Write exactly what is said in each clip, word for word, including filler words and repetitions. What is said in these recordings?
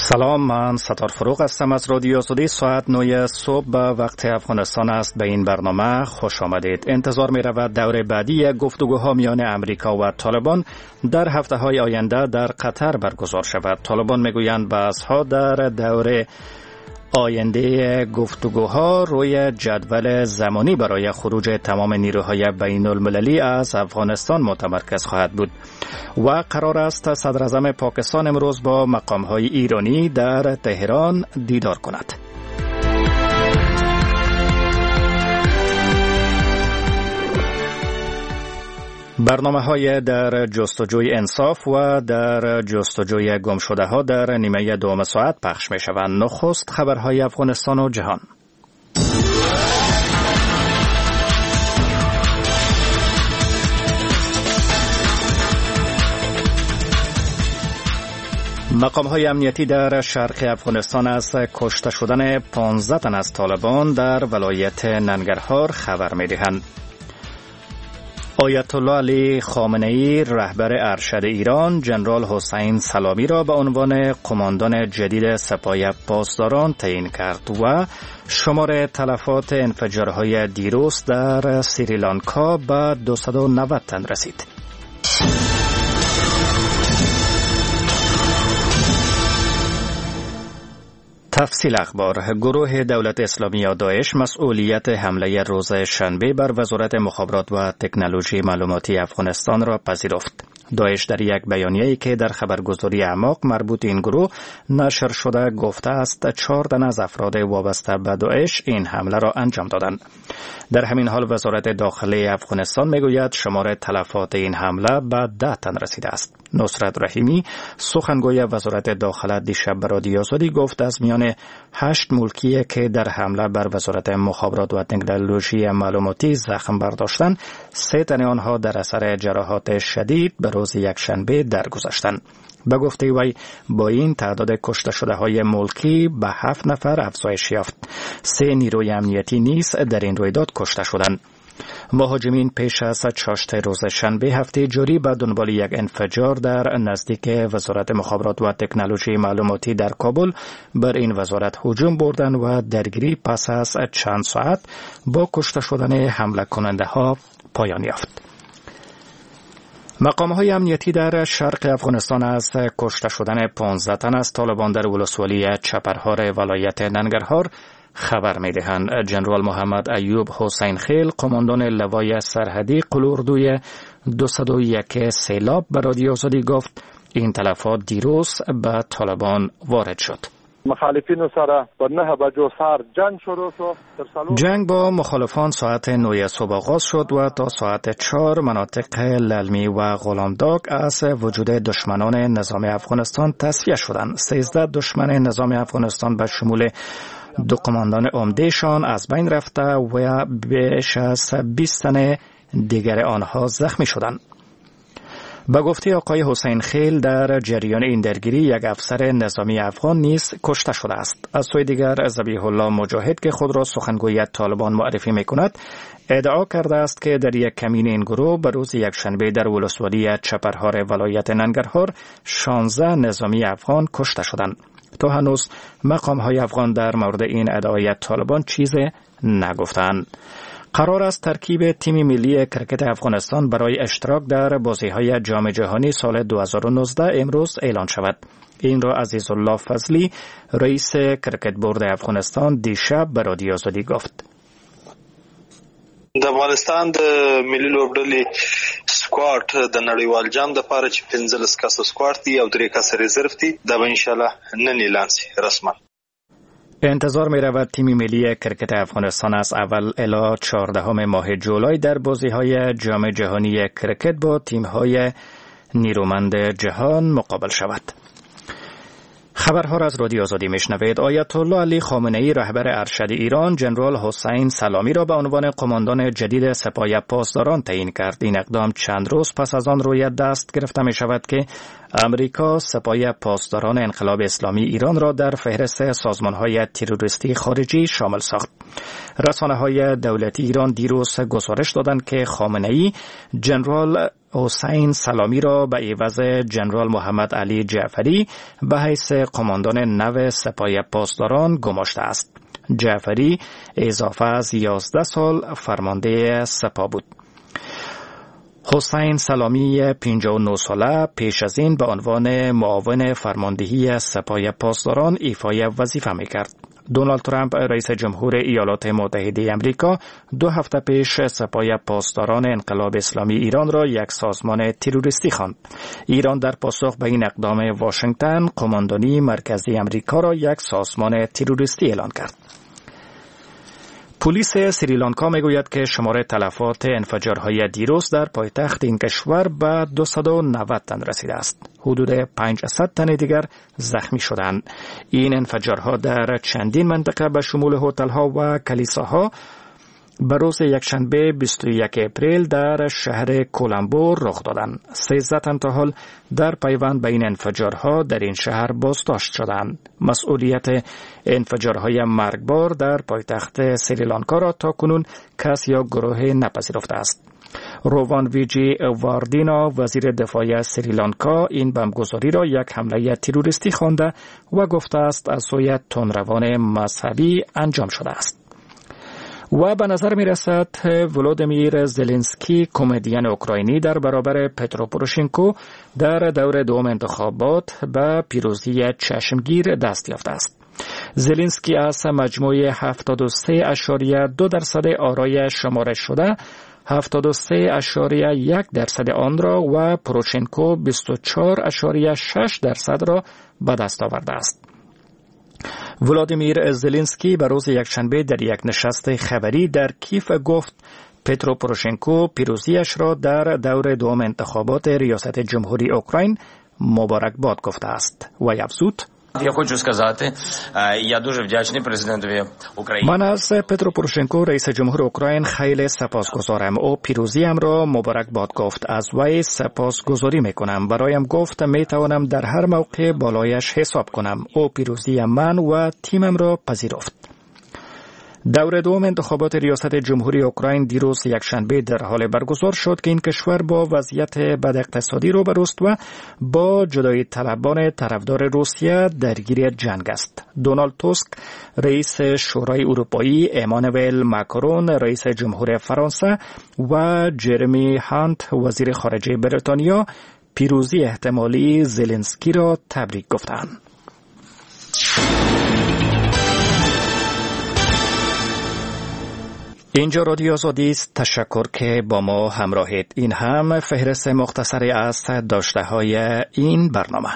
سلام، من ستار فروغ هستم از رادیو آزادی. ساعت نه صبح به وقت افغانستان است. به این برنامه خوش آمدید. انتظار می رود دور بعدی گفتگوها میان امریکا و طالبان در هفته های آینده در قطر برگزار شود. طالبان می گویند بحث‌ها در دور آینده گفتگوها روی جدول زمانی برای خروج تمام نیروهای بین المللی از افغانستان متمرکز خواهد بود و قرار است صدر اعظم پاکستان امروز با مقام‌های ایرانی در تهران دیدار کند. برنامه‌های در جستجوی انصاف و در جستجوی گمشده‌ها در نیمه دوم ساعت پخش می‌شوند. نخست خبرهای افغانستان و جهان. مقام‌های امنیتی در شرق افغانستان از کشته شدن پانزده تن از طالبان در ولایت ننگرهار خبر می‌دهند. آیت الله علی خامنه ای رهبر ارشد ایران ژنرال حسین سلامی را به عنوان قماندان جدید سپاه پاسداران تعیین کرد و شمار تلفات انفجارهای دیروز در سریلانکا به دویست و نود تن رسید. تفصیل اخبار. گروه دولت اسلامی یا داعش مسئولیت حمله روز شنبه بر وزارت مخابرات و تکنولوژی معلوماتی افغانستان را پذیرفت. داعش در یک بیانیه‌ای که در خبرگزاری اعماق مربوط این گروه نشر شده گفته است چهار تن از افراد وابسته به داعش این حمله را انجام دادند. در همین حال وزارت داخلی افغانستان میگوید شمار تلفات این حمله به ده تن رسیده است. نصرت رحیمی سخنگوی وزارت داخله دیشب به رادیو آزادی گفت از میان هشت ملکی که در حمله بر وزارت مخابرات و تکنولوژی معلوماتی زخم برداشتند، سه تن آنها در اثر جراحات شدید به روز یکشنبه درگذشتند. به گفته وی با این تعداد کشته شده های ملکی به هفت نفر افزایش یافت. سه نیروی امنیتی نیز در این رویداد کشته شدند. مهاجمین پیش از چاشت روز شنبه هفته جاری به دنبال یک انفجار در نزدیک وزارت مخابرات و تکنولوژی معلوماتی در کابل بر این وزارت هجوم بردند و درگیری پس از چند ساعت با کشته شدن حمله کننده ها پایان یافت. مقام‌های امنیتی در شرق افغانستان از کشته شدن پانزده تن از طالبان در ولسوالی چپرهار ولایت ننگرهار خبر می‌دهند. ژنرال محمد ایوب حسین خیل قماندان لوای سرحدی قلوردوی دویست و یک سیلاب به رادیو آزادی گفت این تلفات دیروز به طالبان وارد شد. مخالفین سره با نه بجو سر جنگ شروع شد. جنگ با مخالفان ساعت نه صبح آغاز شد و تا ساعت چهار مناطق للمی و غلامداغ از وجود دشمنان نظام افغانستان تصفیه شدند. سیزده دشمن نظام افغانستان به شمول دو قماندان عمدهشان از بین رفته و بیش از بیست تن دیگر آنها زخمی شدند. به گفته آقای حسین خیل در جریان این درگیری یک افسر نظامی افغان نیز کشته شده است. از سوی دیگر ذبیح الله مجاهد که خود را سخنگوی طالبان معرفی می‌کند ادعا کرده است که در یک کمین این گروه به روز یکشنبه در ولسوالی چپرهار ولایت ننگرهار شانزده نظامی افغان کشته شدند. تا هنوز مقام‌های افغان در مورد این ادعای طالبان چیزی نگفتند. قرار است ترکیب تیم ملی کرکت افغانستان برای اشتراک در بازی‌های جام جهانی سال دو هزار و نوزده امروز اعلان شود. این را عزیزالله فضلی رئیس کرکت بورد افغانستان دیشب به رادیو آزادی گفت. د افغانستان د ملي لوبډلې سکواډ د نړیوال جام د لپاره چې پنځلس کسه سکواډ دی او درې کسه رزرو دی دا به ان شاء الله نن اعلان شي رسما. انتظار می رود تیم ملی کرکت افغانستان از اول الی چهاردهم ماه جولای در بازی‌های جام جهانی کرکت با تیم‌های نیرومند جهان مقابل شود. خبرها را از رادیو آزادی میشنوید. آیت الله علی خامنه ای رهبر ارشد ایران ژنرال حسین سلامی را به عنوان قماندان جدید سپاه پاسداران تعیین کرد. این اقدام چند روز پس از آن روی دست گرفته می شود که امریکا سپاه پاسداران انقلاب اسلامی ایران را در فهرست سازمان‌های تروریستی خارجی شامل ساخت. رسانه‌های دولتی ایران دیروز گزارش دادند که خامنه‌ای ژنرال حسین سلامی را به عوض ژنرال محمد علی جعفری به حیث قماندان نو سپاه پاسداران گماشته است. جعفری اضافه از یازده سال فرمانده سپاه بود. حسین سلامی پنجاه و نه ساله پیش از این به عنوان معاون فرماندهی سپاه پاسداران ایفای وظیفه می‌کرد. دونالد ترامپ رئیس جمهور ایالات متحده آمریکا دو هفته پیش سپاه پاسداران انقلاب اسلامی ایران را یک سازمان تروریستی خواند. ایران در پاسخ به این اقدام واشنگتن قماندانی مرکزی آمریکا را یک سازمان تروریستی اعلان کرد. پلیس سریلانکا میگوید که شمار تلفات انفجارهای دیروز در پایتخت این کشور به دویست و نود تن رسیده است. حدود پانصد تن دیگر زخمی شدند. این انفجارها در چندین منطقه به شمول هتل‌ها و کلیساها به روز یکشنبه بیست و یک اپریل در شهر کولمبو رخ دادند. سیزده تن تا حال در پیوند به این انفجارها در این شهر بازداشت شدند. مسئولیت انفجارهای مرگبار در پایتخت سریلانکا را تاکنون کس یا گروه نپذیرفته است. روان ویجی واردینا وزیر دفاع سریلانکا این بمبگذاری را یک حمله تروریستی خوانده و گفته است از سوی تندروان مذهبی انجام شده است. و به نظر می رسد ولودیمیر زلنسکی کمدین اوکراینی در برابر پترو پوروشنکو در دور دوم انتخابات به پیروزی چشمگیر دست یافته است. زلنسکی از مجموع هفتاد و سه اشاریه دو درصد آرای شمارش شده هفتاد و سه اشاریه یک درصد آن را و پوروشنکو بیست و چهار اشاریه شش درصد را به دست آورده است. ولادیمیر زلنسکی به روز یکشنبه در یک نشست خبری در کیف گفت پترو پوروشنکو پیروزیش را در دور دوم انتخابات ریاست جمهوری اوکراین مبارکباد گفته است و افزود Я хочу сказати, я дуже вдячний президентові України. من از پترو پوروشنکو رئیس جمهور اوکراین خیلی سپاسگزارم. او پیروزیم را مبارکباد گفت. از وی سپاسگزاری میکنم. برایم گفت میتوانم در هر موقع بالایش حساب کنم. او پیروزی من و تیمم را پذیرفت. دور دوم انتخابات ریاست جمهوری اوکراین دیروز یکشنبه در حال برگزار شد که این کشور با وضعیت بد اقتصادی روبروست و با جدایی طلبان طرفدار روسیه درگیر جنگ است. دونالد توسک رئیس شورای اروپایی، امانوئل ماکرون رئیس جمهور فرانسه و جرمی هانت وزیر خارجه بریتانیا پیروزی احتمالی زلنسکی را تبریک گفتند. اینجا رادیو آزادی است. تشکر که با ما همراهید. این هم فهرست مختصری از داشته‌های این برنامه.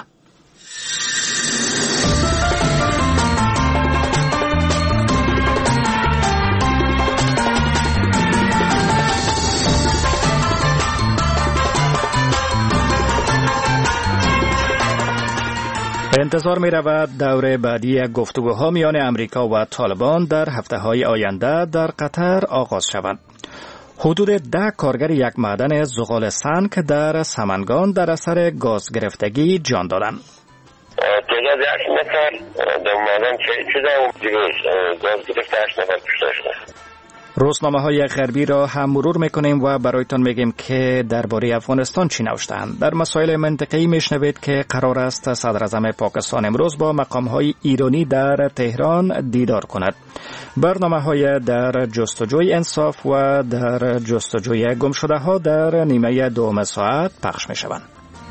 انتظار می رود دور بعدی گفتگوها میان امریکا و طالبان در هفته‌های آینده در قطر آغاز شود. حدود ده کارگر یک معدن زغال سنگ در سمنگان در اثر گاز گرفتگی جان دادند. تعداد هشت نفر در معدن شده و دیروز گاز گرفته هشت نفر کشته شده. روزنامه‌های غربی را هم مرور می‌کنیم و برایتان میگیم که درباره افغانستان چی نوشته‌اند. در مسائل منطقه‌ای میشنوید که قرار است صدر اعظم پاکستان امروز با مقام‌های ایرانی در تهران دیدار کند. برنامه‌های در جستجوی انصاف و در جستجوی گمشده‌ها در نیمه دوم ساعت پخش می‌شوند.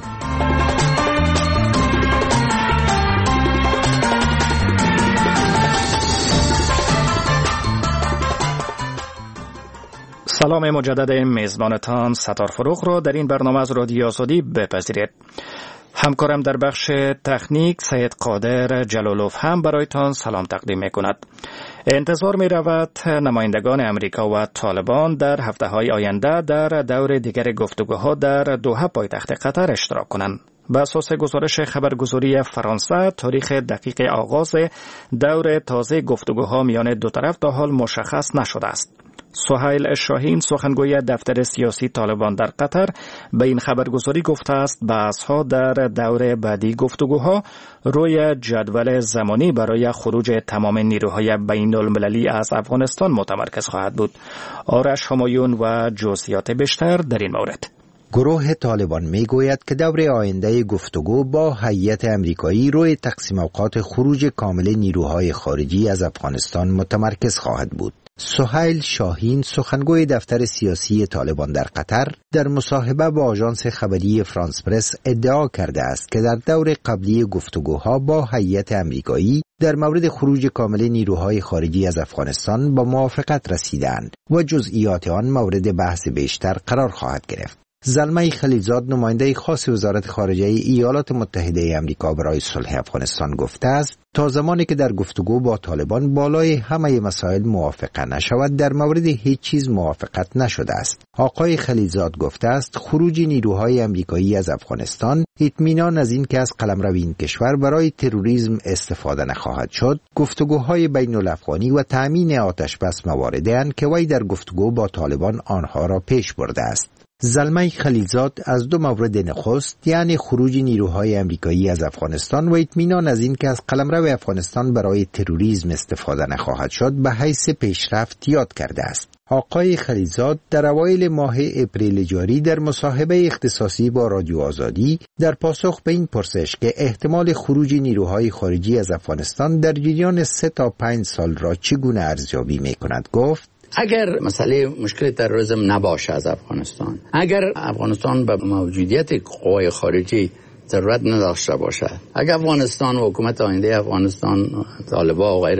سلام مجدد میزبانتان ستار فروغ را در این برنامه از رادیو آزادی بپذیرید. همکارم در بخش تکنیک سید قادر جلالوف هم برایتان سلام تقدیم می کند. انتظار می رود نمایندگان امریکا و طالبان در هفته های آینده در دور دیگر گفتگوها در دوحه پایتخت قطر اشتراک کنند. به اساس گزارش خبرگزاری فرانسه تاریخ دقیق آغاز دور تازه گفتگوها میان دو طرف تا حال مشخص نشده است. سهیل شاهین سخنگوی دفتر سیاسی طالبان در قطر به این خبرگزاری گفته است بحث‌ها در دور بعدی گفتگوها روی جدول زمانی برای خروج تمام نیروهای بین المللی از افغانستان متمرکز خواهد بود. آرش همایون و جزئیات بیشتر در این مورد. گروه طالبان می گوید که دور آینده گفتگو با هیئت امریکایی روی تقسیم اوقات خروج کامل نیروهای خارجی از افغانستان متمرکز خواهد بود. سهیل شاهین سخنگوی دفتر سیاسی طالبان در قطر در مصاحبه با آژانس خبری فرانس پرس ادعا کرده است که در دور قبلی گفتگوها با هیئت امریکایی در مورد خروج کامل نیروهای خارجی از افغانستان با موافقت رسیدند و جزئیات آن مورد بحث بیشتر قرار خواهد گرفت. زلمه خلیلزاد نماینده خاص وزارت خارجه ایالات متحده آمریکا برای صلح افغانستان گفته است تا زمانی که در گفتگو با طالبان بالای همه مسائل موافقه نشود در مورد هیچ چیز موافقت نشده است. آقای خلیلزاد گفته است خروج نیروهای آمریکایی از افغانستان اطمینان از این که از قلمرو این کشور برای تروریسم استفاده نخواهد شد، گفتگوهای بین الافغانی و تامین آتش بس مواردی اند که وی در گفتگو با طالبان آنها را پیش برده است. زلمه خلیلزاد از دو مورد نخست یعنی خروج نیروهای آمریکایی از افغانستان و اطمینان از این که از قلمرو افغانستان برای تروریسم استفاده نخواهد شد به حیث پیشرفت یاد کرده است. آقای خلیلزاد در اوایل ماه اپریل جاری در مصاحبه اختصاصی با رادیو آزادی در پاسخ به این پرسش که احتمال خروج نیروهای خارجی از افغانستان در جریان سه تا پنج سال را چگونه ارزیابی می‌کند گفت: اگر مسئله مشکل تروریسم نباشه از افغانستان، اگر افغانستان به موجودیت قوای خارجی ضرورت نداشته باشه، اگر افغانستان و حکومت آینده افغانستان طالبان و غیر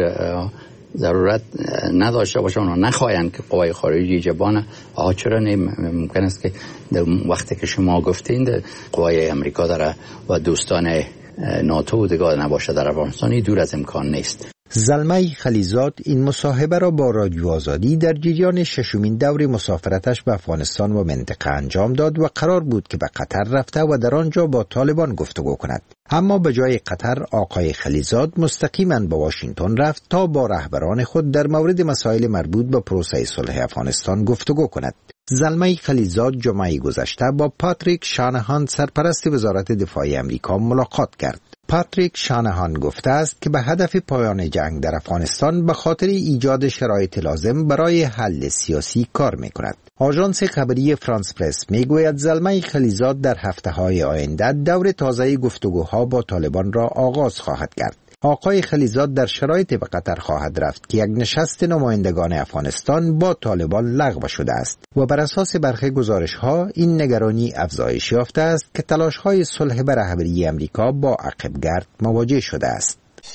ضرورت نداشته باشه و نخواهند که قوای خارجی جبانه، آها چرا نمی ممکن است که در وقتی که شما گفتین قوای امریکا داره و دوستان ناتو و دیگه نباشه در افغانستان، دور از امکان نیست. زلمه خلیلزاد این مصاحبه را با رادیو آزادی در جریان ششمین دور مسافرتش به افغانستان و منطقه انجام داد و قرار بود که به قطر رفته و در آنجا با طالبان گفتگو کند. اما به جای قطر آقای خلیلزاد مستقیما به واشنگتن رفت تا با رهبران خود در مورد مسائل مربوط به پروسه صلح افغانستان گفتگو کند. زلمه خلیلزاد جمعه گذشته با پاتریک شانهان سرپرست وزارت دفاع آمریکا ملاقات کرد. پاتریک شانهان گفته است که به هدف پایان جنگ در افغانستان به خاطر ایجاد شرایط لازم برای حل سیاسی کار می‌کند. آژانس خبری فرانس پرس می‌گوید زلمه خلیلزاد در هفته‌های آینده دور تازه گفتگوها با طالبان را آغاز خواهد کرد. آقای خلیلزاد در شرایط به قطر خواهد رفت که یک نشست نمایندگان افغانستان با طالبان لغو شده است و بر اساس برخی گزارش‌ها این نگرانی افزایش یافته است که تلاش‌های صلح به رهبری آمریکا با عقب‌گرد مواجه شده است.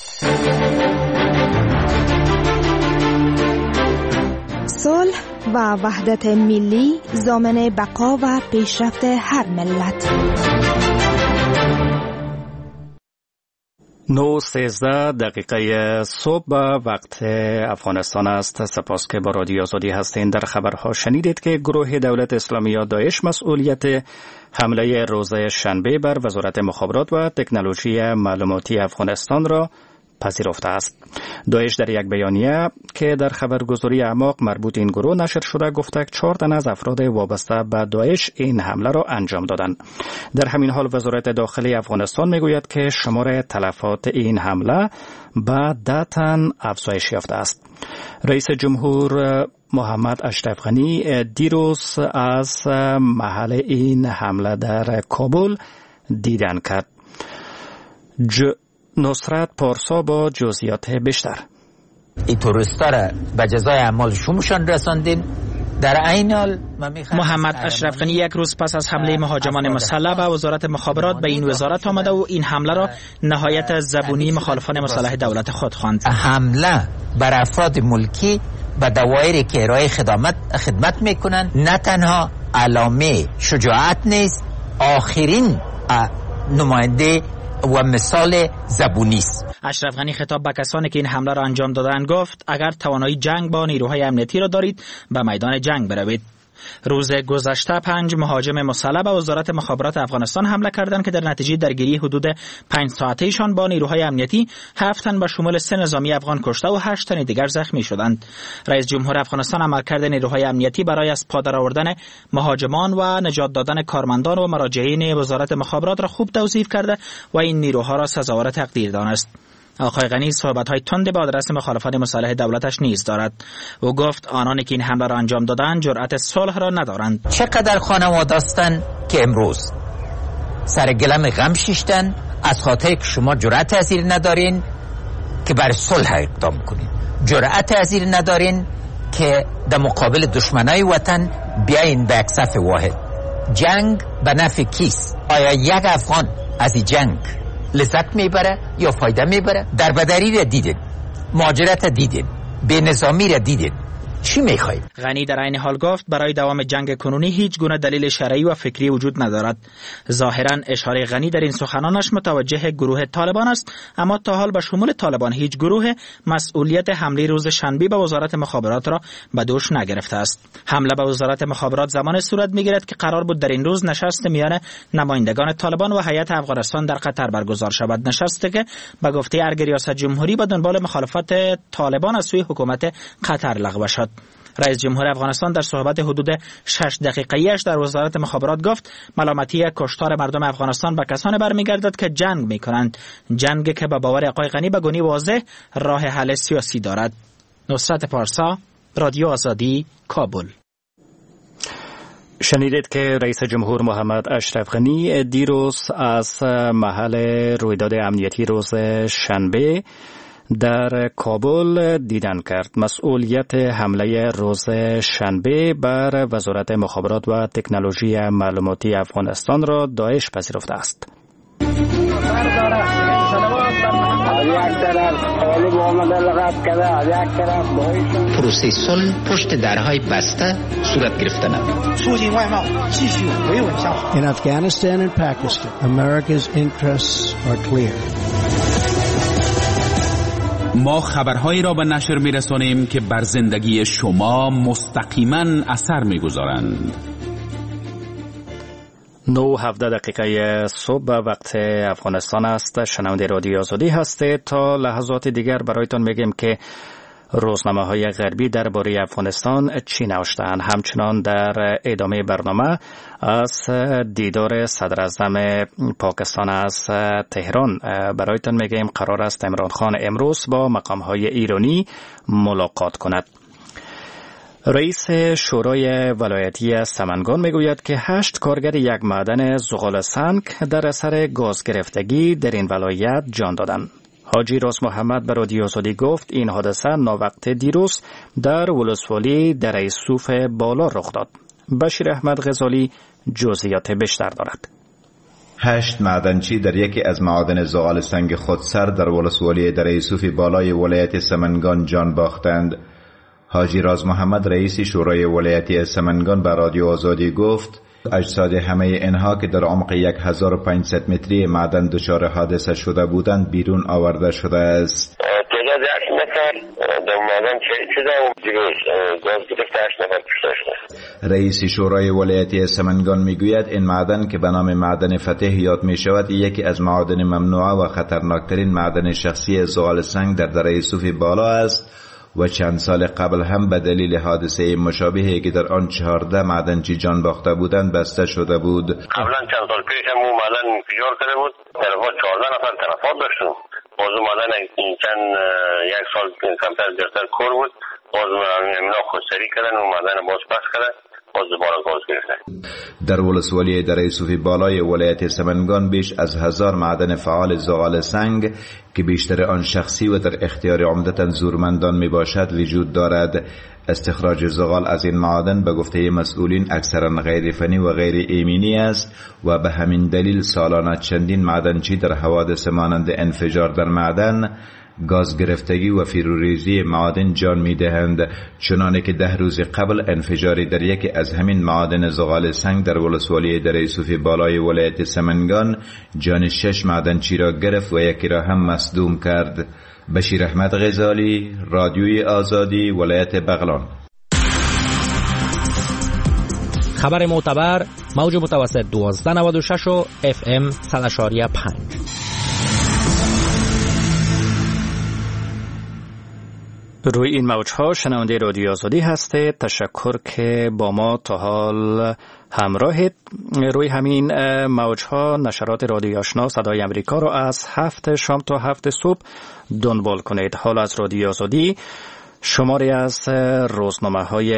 صلح و وحدت ملی ضامن بقا و پیشرفت هر ملت. نو سیزده دقیقه صبح وقت افغانستان است. سپاس که با رادیو آزادی هستین. در خبرها شنیدید که گروه دولت اسلامی یا داعش مسئولیت حمله روز شنبه بر وزارت مخابرات و تکنولوژی معلوماتی افغانستان را پذیرفته است. داعش در یک بیانیه که در خبرگزاری اعماق مربوط این گروه نشر شده گفته چهار تن از افراد وابسته به داعش این حمله را انجام دادند. در همین حال وزارت داخلی افغانستان میگوید که شمار تلفات این حمله به ده تن افزایش یافته است. رئیس جمهور محمد اشرف غنی دیروز از محل این حمله در کابل دیدن کرد. ج... نصرت پارسا با جزئیات بیشتر. این توریستا را به جزای اعمال شومشان رساندیم. در این حال محمد اشرف غنی یک روز پس از حمله مهاجمان مسلح به وزارت مخابرات به این وزارت آمده و این حمله را نهایت زبونی مخالفان مسلح دولت خود خواند. حمله بر افراد ملکی به دوایری که ارائه خدمت خدمت میکنند نه تنها علامه شجاعت نیست، آخرین نماینده و مثال زبونی است. اشرف غنی خطاب به کسانی که این حمله را انجام دادند گفت اگر توانایی جنگ با نیروهای امنیتی را دارید به میدان جنگ بروید. روز گذشته پنج مهاجم مسلح به وزارت مخابرات افغانستان حمله کردند که در نتیجه درگیری حدود پنج ساعتهشان با نیروهای امنیتی هفت تن به شمول سه نظامی افغان کشته و هشت تن دیگر زخمی شدند. رئیس جمهور افغانستان عملکرد نیروهای امنیتی برای از پا درآوردن مهاجمان و نجات دادن کارمندان و مراجعین وزارت مخابرات را خوب توصیف کرده و این نیروها را سزاوار تقدیر دانست. آقای غنی صحبت‌های تند به آدرس مخالفان مسلح دولتش نیز دارد. او گفت آنانی که این حمله را انجام دادند جرأت صلح را ندارند. چقدر خانواده هستند که امروز سر گلم غم شیشتن از خاطر که شما جرأت حاضر ندارین که بر صلح اقدام کنین، جرأت حاضر ندارین که در مقابل دشمنای وطن بیاین به یک صف واحد. جنگ به نفع کیست؟ آیا یک افغان از این جنگ لذت میبره یا فایده میبره؟ در بدری را دیدید، مهاجرت را دیدید، به نظامی را دیدید، چی میخواید؟ غنی در این حال گفت برای دوام جنگ کنونی هیچ گونه دلیل شرعی و فکری وجود ندارد. ظاهرا اشاره غنی در این سخنانش متوجه گروه طالبان است، اما تا حال به شمول طالبان هیچ گروه مسئولیت حمله روز شنبه به وزارت مخابرات را به دوش نگرفته است. حمله به وزارت مخابرات زمان صورت میگیرد که قرار بود در این روز نشست میان نمایندگان طالبان و هیئت افغانستان در قطر برگزار شود، نشستی که به گفته ارگ ریاست جمهوری به دنبال مخالفت طالبان از سوی حکومت قطر لغو شد. رئیس جمهور افغانستان در صحبت حدود شش دقیقه‌ایش در وزارت مخابرات گفت ملامتی کشتار مردم افغانستان به کسانی برمیگردد که جنگ میکنند، جنگی که به باور آقای غنی به گونی واضح راه حل سیاسی دارد. نصرت پارسا، رادیو آزادی، کابل. شنیدید که رئیس جمهور محمد اشرف غنی دیروز از محل رویداد امنیتی روز شنبه در کابل دیدن کرد. مسئولیت حمله روز شنبه بر وزارت مخابرات و تکنولوژی معلوماتی افغانستان را داعش پذیرفته است. پروسه صلح پشت درهای بسته صورت گرفته نبود. In Afghanistan and Pakistan, America's interests are clear. ما خبرهایی را به نشر می‌رسانیم که بر زندگی شما مستقیما اثر می‌گذارند. نو هفده دقیقه صبح وقت افغانستان است. شنونده رادیو آزادی هستید. تا لحظات دیگر برایتان میگیم که روزنامه‌های غربی درباره افغانستان چی نوشتند. همچنان در ادامه برنامه از دیدار صدر اعظم پاکستان از تهران برایتان میگیم قرار است عمران خان امروز با مقام‌های ایرانی ملاقات کند. رئیس شورای ولایتی سمنگان میگوید که هشت کارگر یک معدن زغال سنگ در اثر گاز گرفتگی در این ولایت جان دادند. حاجی راز محمد به رادیو آزادی گفت این حادثه ناوقت دیروز در ولسوالی در یوسف بالا رخ داد. بشیر احمد غزالی جزئیات بیشتر دارد. هشت معدنچی در یکی از معادن زغال سنگ خودسر در ولسوالی در یوسف بالای ولایت سمنگان جان باختند. حاجی راز محمد رئیس شورای ولایتی سمنگان به رادیو آزادی گفت اجساد همه اینها که در عمق هزار و پانصد متری معدن دچار حادثه شده بودند بیرون آورده شده است. تعداد هشت نفر در معدن شده و دیروز گاز گرفته هشت نفر کشته شده. رئیس شورای ولایتی سمنگان میگوید این معدن که به نام معدن فتح یاد می شود یکی از معادن ممنوعه و خطرناکترین معدن شخصی زغال سنگ در دره یوسف بالا است و چند سال قبل هم به دلیل حادثه مشابهی که در آن چهارده معدنچی جان باخته بودند بسته شده بود. قبلا چند سال پیش هم اون معدن انفجار کرده بود، طرفا چهارده نفر تلفات داشتیم. باز اون معدن این چند یک سال کمتر زیادتر کور بود، باز اینا خودسری کردن اون معدن باز پس کردن، باز دوباره گاز گرفتن. در ولسوالی در یوسف بالای ولایت سمنگان بیش از هزار معدن فعال زغال سنگ که بیشتر آن شخصی و در اختیار عمدتاً زورمندان می باشد وجود دارد. استخراج زغال از این معادن به گفته مسئولین اکثرا غیر فنی و غیر ایمنی است و به همین دلیل سالانه چندین معدنچی در حوادث مانند انفجار در معدن، گاز گرفتگی و فیروریزی معادن جان می دهند، چنانه که ده روز قبل انفجاری در یکی از همین معادن زغال سنگ در ولسوالی در یوسف بالای ولایت سمنگان جان شش معدنچی را گرفت و یکی را هم مصدوم کرد. بشیر احمد غزالی، رادیوی آزادی، ولایت بغلان. خبر معتبر موج متوسط دوازده نود و شش و اف ام صد و پنج. روی این موجها شنونده رادیو آزادی هستید. تشکر که با ما تا حال همراهید. روی همین موجها نشرات رادیو آشنا صدای امریکا را از هفت شام تا هفت صبح دنبال کنید. حال از رادیو آزادی شماری از روزنامه های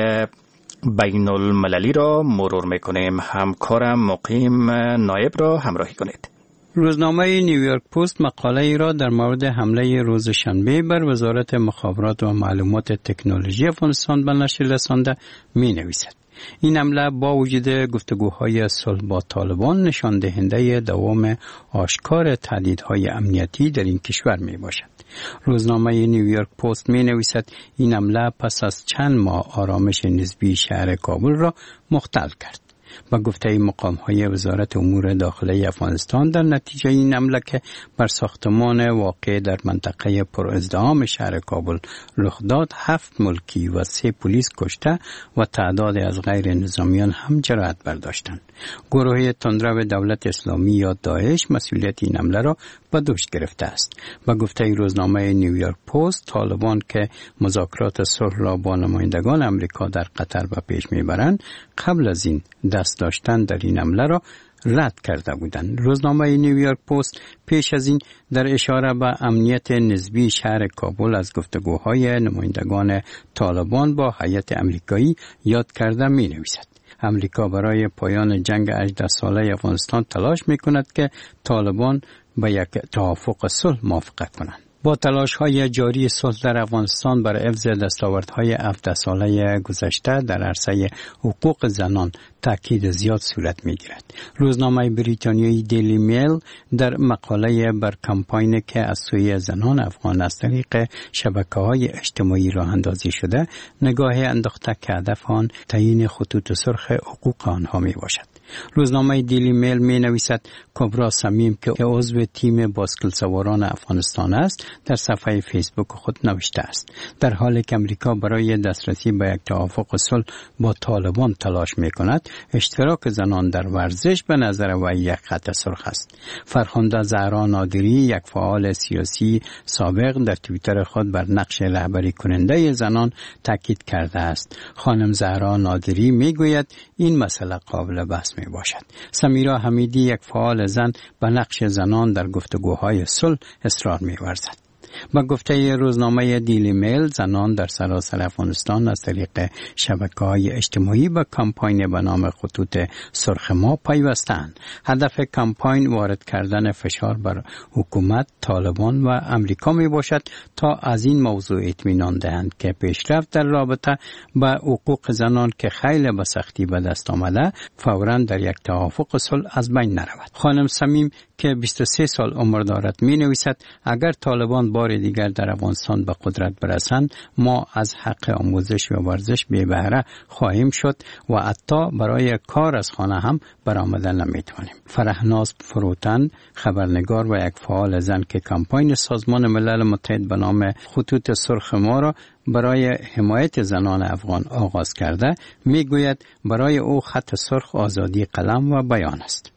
بین المللی را مرور میکنیم. همکارم مقیم نایب را همراهی کنید. روزنامه نیویورک پست مقاله ای را در مورد حمله روز شنبه بر وزارت مخابرات و معلومات تکنولوژی افغانستان به نشر رسانده می نویسد. این حمله با وجود گفتگوهای صلح با طالبان نشان دهنده دوام آشکار تهدیدهای امنیتی در این کشور می باشد. روزنامه نیویورک پست می نویسد این حمله پس از چند ماه آرامش نسبی شهر کابل را مختل کرد. با گفته مقام‌های وزارت امور داخلی افغانستان در نتیجه این حمله که بر ساختمان واقع در منطقه پرازدحام شهر کابل رخ داد، هفت ملکی و سه پلیس کشته و تعداد از غیر نظامیان هم جراحت برداشتند. گروه تندرو دولت اسلامی یا داعش مسئولیت این حمله را به دوش گرفته است. با گفته روزنامه نیویورک پست، طالبان که مذاکرات صلح را با نمایندگان امریکا در قطر به پیش میبرند، قبل از این دست داشتن در این حمله را رد کرده بودند. روزنامه نیویورک پست پیش از این در اشاره به امنیت نسبی شهر کابل از گفتگوهای نمایندگان طالبان با هیئت امریکایی یاد کرده می نویسد. امریکا برای پایان جنگ هجده ساله افغانستان تلاش می کند که طالبان به یک توافق صلح موافقت کنند. با تلاش‌های جاری صلح در افغانستان بر حفظ دستاوردهای هفده ساله گذشته در عرصه حقوق زنان تاکید زیاد صورت می‌گیرد. روزنامه بریتانیایی دیلی میل در مقاله بر کمپاینی که از سوی زنان افغان از طریق شبکه‌های اجتماعی راه اندازی شده، نگاه انداخته که هدف آن تعیین خطوط سرخ حقوق آنها میباشد. روزنامه دیلی میل می نویسد کبرا سمیم که عضو تیم باسکل سواران افغانستان است در صفحه فیسبوک خود نوشته است در حالی که امریکا برای دسترسی به یک توافق صلح با طالبان تلاش می کند، اشتراک زنان در ورزش به نظر وی یک خط سرخ است. فرخنده زهرا نادری، یک فعال سیاسی سابق، در توییتر خود بر نقش رهبری کننده زنان تاکید کرده است. خانم زهرا نادری می گوید این مسئله قابل بحث می باشد. سمیرا حمیدی، یک فعال زن، به نقش زنان در گفتگوهای صلح اصرار می ورزد. با گفته روزنامه دیلی میل، زنان در سراسر افغانستان از طریق شبکه‌های اجتماعی به کمپاین به نام خطوط سرخ ما پیوستند. هدف کمپاین وارد کردن فشار بر حکومت، طالبان و امریکا می باشد تا از این موضوع اطمینان دهند که پیشرفت در رابطه با حقوق زنان که خیلی به سختی به دست آمده فوراً در یک توافق صلح از بین نرود. خانم سمیم که بیست و سه سال عمر دارد می نویسد اگر طالبان بار دیگر در افغانستان به قدرت برسند، ما از حق آموزش و ورزش بی بهره خواهیم شد و حتی برای کار از خانه هم برآمدن نمی توانیم. فرهناز فروتن، خبرنگار و یک فعال زن که کمپاین سازمان ملل متحد به نام خطوط سرخ ما را برای حمایت زنان افغان آغاز کرده، می گوید برای او خط سرخ آزادی قلم و بیان است.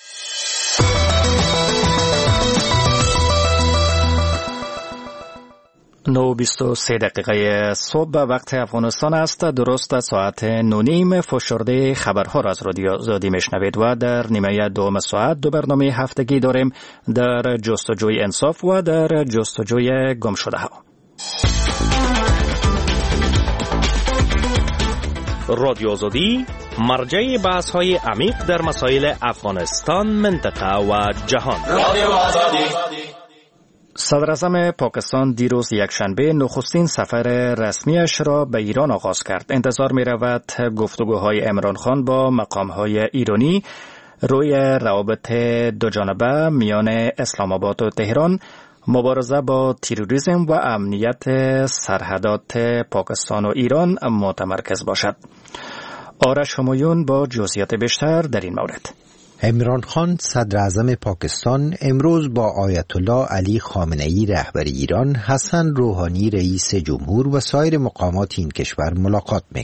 نو بیست و سه دقیقه صبح وقت افغانستان است. درست ساعت نو نیم فشرده خبرها را از رادیو آزادی میشنوید و در نیمه دوم ساعت دو برنامه هفتگی داریم، در جستجوی انصاف و در جستجوی گم شده ها. رادیو آزادی مرجع بحث های عمیق در مسائل افغانستان، منطقه و جهان. رادیو آزادی. صدر اعظم پاکستان دیروز یکشنبه نخستین سفر رسمیش را به ایران آغاز کرد. انتظار می رود گفتگوهای عمران خان با مقامهای ایرانی روی روابط دوجانبه میان اسلام آباد و تهران، مبارزه با تروریسم و امنیت سرحدات پاکستان و ایران متمرکز باشد. آرش همایون با جزئیات بیشتر در این مورد. عمران خان صدر اعظم پاکستان امروز با آیت الله علی خامنه‌ای رهبر ایران، حسن روحانی رئیس جمهور و سایر مقامات این کشور ملاقات می‌کند.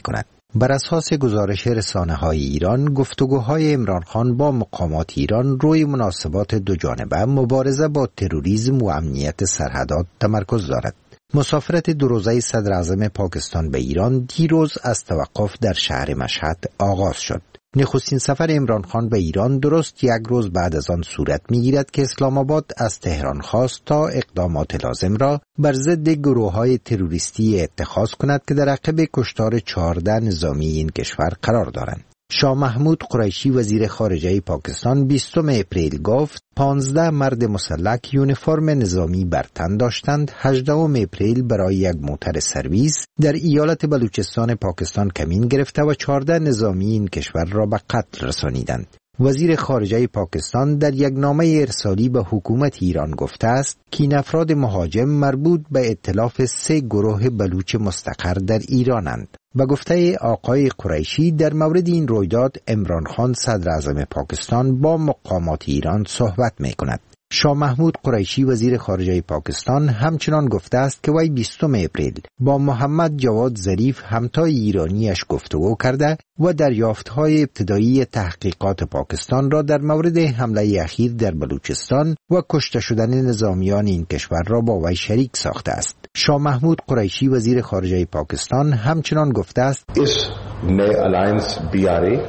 بر اساس گزارش رسانه‌های ایران، گفتگوهای عمران خان با مقامات ایران روی مناسبات دو جانبه، مبارزه با تروریسم و امنیت سرحدات تمرکز دارد. مسافرت دو روزه صدر اعظم پاکستان به ایران دیروز از توقف در شهر مشهد آغاز شد. نخستین سفر عمران خان به ایران درست یک روز بعد از آن صورت می‌گیرد که اسلام آباد از تهران خواست تا اقدامات لازم را بر ضد گروه‌های تروریستی اتخاذ کند که در عقب کشتار چهارده نظامی این کشور قرار دارند. شاه محمود قریشی وزیر خارجه پاکستان بیستم اپریل گفت پانزده مرد مسلح یونیفرم نظامی بر تن داشتند هجدهم اپریل برای یک موتر سرویس در ایالت بلوچستان پاکستان کمین گرفته و چهارده نظامی این کشور را به قتل رسانیدند. وزیر خارجه پاکستان در یک نامه ارسالی به حکومت ایران گفته است که این افراد مهاجم مربوط به ائتلاف سه گروه بلوچ مستقر در ایرانند. به گفته آقای قریشی در مورد این رویداد عمران خان صدر اعظم پاکستان با مقامات ایران صحبت می کند. شاه محمود قریشی وزیر خارجه پاکستان همچنان گفته است که وی بیستم اپریل با محمد جواد ظریف همتای ایرانیش گفتگو کرده و دریافت‌های ابتدایی تحقیقات پاکستان را در مورد حمله اخیر در بلوچستان و کشته شدن نظامیان این کشور را با وی شریک ساخته است. شاه محمود قریشی وزیر خارجه پاکستان همچنان گفته است اس نئے الائنس بی آر ای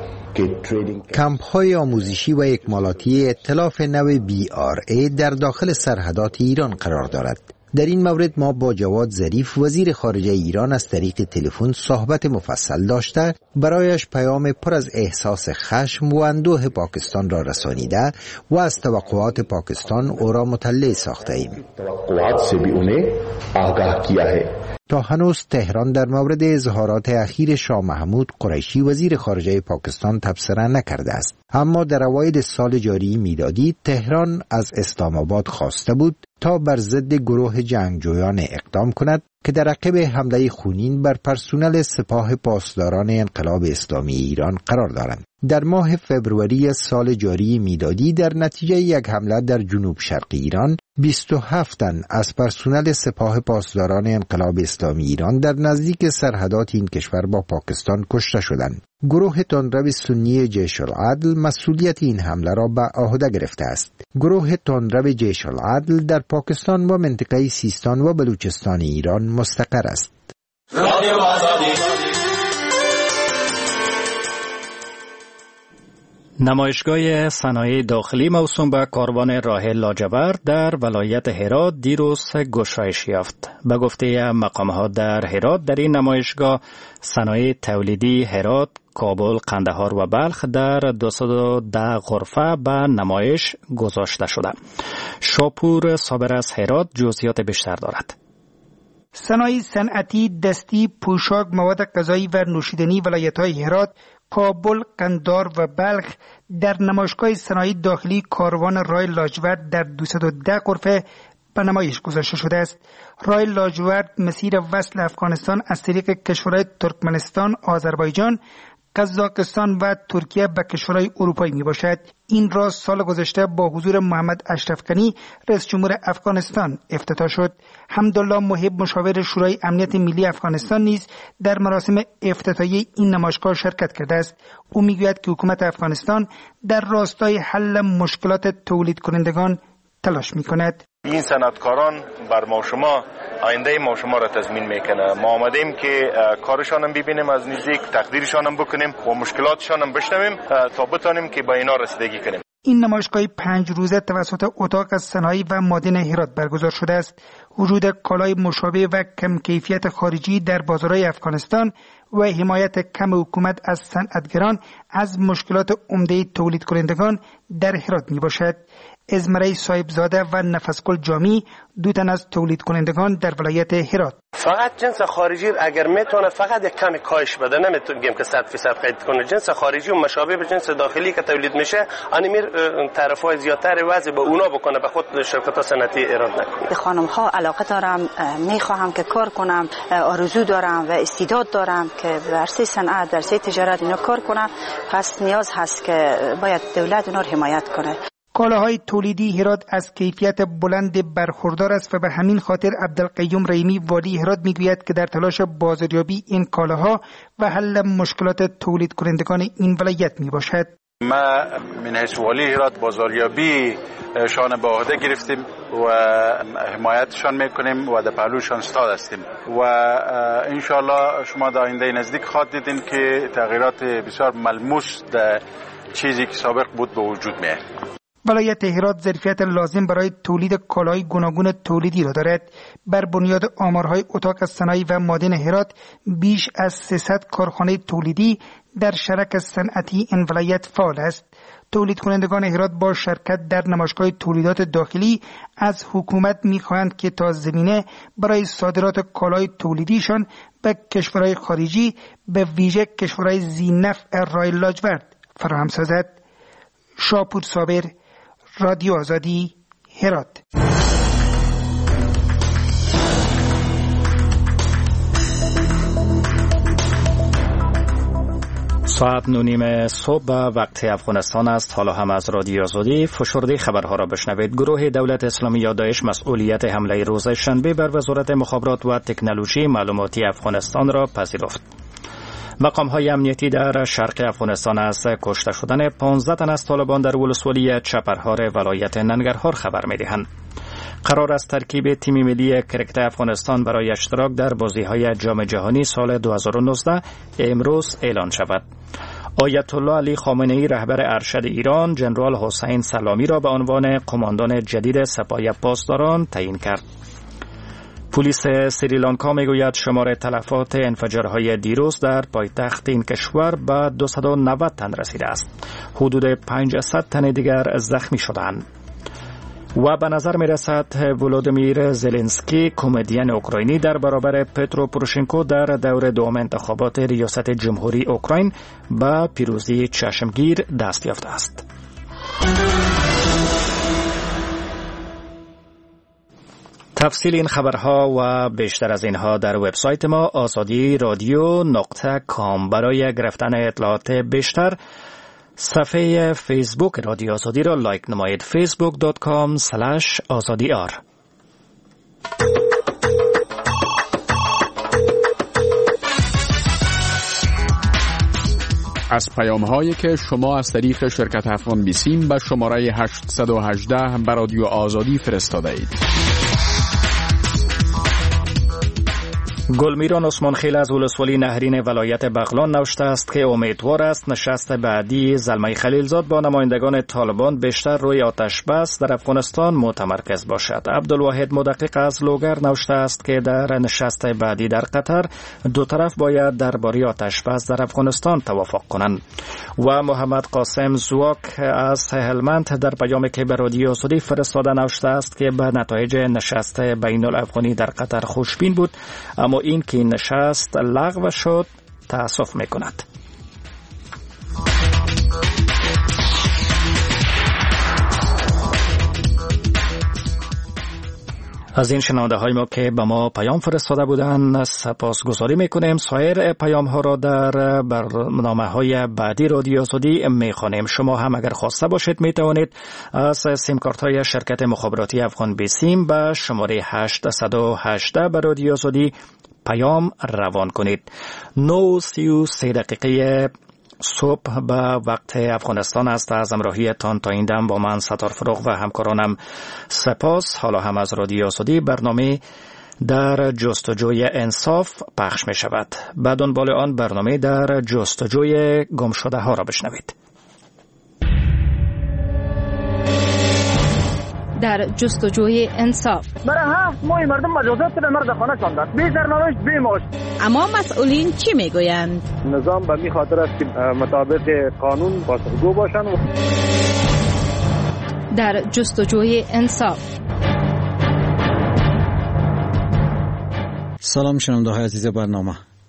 کمپ های آموزشی و اکمالاتی ائتلاف نو بی آر ای در داخل سرحدات ایران قرار دارد. در این مورد ما با جواد ظریف وزیر خارجه ایران از طریق تلفن صحبت مفصل داشته، برایش پیام پر از احساس خشم و اندوه پاکستان را رسانیده و از توقعات پاکستان او را مطلع ساخته ایم. توقعات سے بھی انہیں آگاہ کیا ہے. تا هنوز تهران در مورد اظهارات اخیر شاه محمود قریشی وزیر خارجه پاکستان تبصره نکرده است، اما در اوایل سال جاری میلادی تهران از اسلام آباد خواسته بود تا بر ضد گروه جنگجویان اقدام کند که در عقب حمله خونین بر پرسنل سپاه پاسداران انقلاب اسلامی ایران قرار دارند. در ماه فوریه سال جاری میلادی در نتیجه یک حمله در جنوب شرق ایران بیست و هفت تن از پرسنل سپاه پاسداران انقلاب اسلامی ایران در نزدیک سرحدات این کشور با پاکستان کشته شدند. گروه تندرو سنی جیش العدل مسئولیت این حمله را به عهده گرفته است. گروه تندرو جیش العدل در پاکستان و منطقه سیستان و بلوچستان ایران مستقر است. نمایشگاه صنایع داخلی موسوم به کاروان راه لاجورد در ولایت هرات دیروز گشایش یافت. به گفته مقام‌ها در هرات در این نمایشگاه صنایع تولیدی هرات، کابل، قندهار و بلخ در دویست و ده غرفه به نمایش گذاشته شده. شاپور صابر از هرات جزئیات بیشتر دارد. صنایع صنعتی، دستی، پوشاک، مواد غذایی و نوشیدنی ولایت‌های هرات، کابل، قندهار و بلخ در نمایشگاه صنایع داخلی کاروان راه لاجورد در دویست و ده غرفه به نمایش گذاشته شده است. راه لاجورد مسیر وصل افغانستان از طریق کشورهای ترکمنستان، آذربایجان، قزاقستان و ترکیه به کشورهای اروپایی می باشد. این راه سال گذشته با حضور محمد اشرف غنی رئیس جمهور افغانستان افتتاح شد. حمدالله محب مشاور شورای امنیت ملی افغانستان نیز در مراسم افتتاحیه این نمایشگاه شرکت کرده است. او میگوید که حکومت افغانستان در راستای حل مشکلات تولید کنندگان تلاش می کند. این صنعتکاران بر ما شما آینده ما شما را تضمین میکنه. ما آمدیم که کارشان هم ببینیم از نزدیک، تقدیرشان هم بکنیم و مشکلاتشان هم بشنویم تا بتانیم که با اینا رسیدگی کنیم. این نمایشگاه پنج روزه توسط اتاق از صنایع و معادن هرات برگزار شده است. وجود کالای مشابه و کم کیفیت خارجی در بازارهای افغانستان و حمایت کم حکومت از صنعتگران از مشکلات عمده تولید کنندگان در هرات می باشد. ازمرای صاحبزاده و نفسگل جامی دو تن از تولید کنندگان در ولایت هرات. فقط جنس خارجی اگر میتونه فقط یک کمی کاهش بده، نمیتونیم که صد درصد قید کنه. جنس خارجی و مشابه به جنس داخلی که تولید میشه انمیر طرفای زیادتر وضع به اونا بکنه، به خود شرکت صنعتی ایراد نکنه. به خانم ها علاقه دارم، میخواهم که کار کنم، آرزو دارم و استعداد دارم که در عرصه صنعت، در عرصه تجارت اینا کار کنم. پس نیاز هست که باید دولت اونا رو حمایت کنه. کالاهای تولیدی هرات از کیفیت بلند برخوردار است و به همین خاطر عبدالقیوم رحیمی والی هرات میگوید که در تلاش بازاریابی این کالاها و حل مشکلات تولید کنندگان این ولایت می باشد. ما من حیث والی هرات بازاریابی شان به عهده گرفتیم و حمایتشان میکنیم و در پهلوشان استاد هستیم و انشالله شما در آینده نزدیک خواهد دیدین که تغییرات بسیار ملموس در چیزی که سابق بود به وجود میاد. ولایت هرات ظرفیت لازم برای تولید کالاهای گوناگون تولیدی را دارد. بر بنیاد آمارهای اتاق صنایع و معادن هرات بیش از سیصد کارخانه تولیدی در شرک صنعتی این ولایت فعال است. تولید کنندگان هرات با شرکت در نمایشگاه تولیدات داخلی از حکومت می‌خواهند که تا زمینه برای صادرات کالای تولیدیشان به کشورهای خارجی به ویژه کشورهای ذی‌نفع رای لاجورد فراهم سازد. شاپور صابر، رادیو آزادی، هرات. ساعت نونیم صبح به وقت افغانستان است. حالا هم از رادیو آزادی فشرده خبرها را بشنوید. گروه دولت اسلامی یا داعش مسئولیت حمله روز شنبه بر وزارت مخابرات و تکنولوژی معلوماتی افغانستان را پذیرفت. مقام‌های امنیتی در شرق افغانستان از کشته شدن پانزده تن از طالبان در ولسوالی چپرهار ولایت ننگرهار خبر می‌دهند. قرار است ترکیب تیم ملی کرکت افغانستان برای اشتراک در بازی‌های جام جهانی سال دو هزار و نوزده امروز اعلان شود. آیت الله علی خامنه‌ای رهبر ارشد ایران جنرال حسین سلامی را به عنوان قماندان جدید سپاه پاسداران تعیین کرد. پلیس سریلانکا میگوید شمار تلفات انفجارهای دیروز در پایتخت این کشور به دویست و نود تن رسیده است. حدود پانصد تن دیگر زخمی شدند. و به نظر می رسد ولودیمیر زلنسکی کمدین اوکراینی در برابر پترو پوروشنکو در دور دوم انتخابات ریاست جمهوری اوکراین به پیروزی چشمگیر دست یافته است. تفصیل این خبرها و بیشتر از اینها در وبسایت ما آزادی رادیو نقطه کام. برای گرفتن اطلاعات بیشتر صفحه فیسبوک رادیو آزادی را لایک نمایید. فیسبوک دات کام اسلش آزادی آر. از پیام هایی که شما از طریق شرکت افغان بیسیم به شماره هشتصد و هجده به رادیو آزادی فرستاده اید. گلمیران عثمانخیل از ولسوالی نهرین ولایت بغلان نوشته است که امیدوار است نشست بعدی زلمه خلیلزاد با نمایندگان طالبان بیشتر روی آتش بس در افغانستان متمرکز باشد. عبدالواحد مدقق از لوگر نوشته است که در نشست بعدی در قطر دو طرف باید درباره آتش بس در افغانستان توافق کنند. و محمد قاسم زواک از هلمند در پیامی که به رادیو آزادی فرستاده نوشته است که به نتایج نشست بین الافغانی در قطر خوشبین بود، اما این که نشست لغو شد تأسف میکند. از این شنونده های ما که به ما پیام فرستاده بودند سپاسگزاری میکنیم. سایر پیام ها را در برنامه های بعدی رادیو آزادی میخوانیم. شما هم اگر خواسته باشید میتوانید از سیم کارت های شرکت مخابراتی افغان بیسیم به شماره هشتصد و هجده به رادیو آزادی پیام روان کنید. نو سی و سه دقیقه صبح به وقت افغانستان است. از همراهی تان تا این دم با من ستار فروغ و همکارانم سپاس. حالا هم از رادیو آزادی برنامه در جستجوی انصاف پخش می شود. به دنبال آن برنامه در جستجوی گمشده ها را بشنوید. در جستجوی انصاف برای هفت ماه مردم مجازات به مرد خانه کندند، بی سرنوشت بی معاش. اما مسئولین چی میگویند؟ نظام به می خاطر است که مطابق قانون پاسخگو باشند. در جستجوی انصاف. سلام شنونده های عزیز برنامه.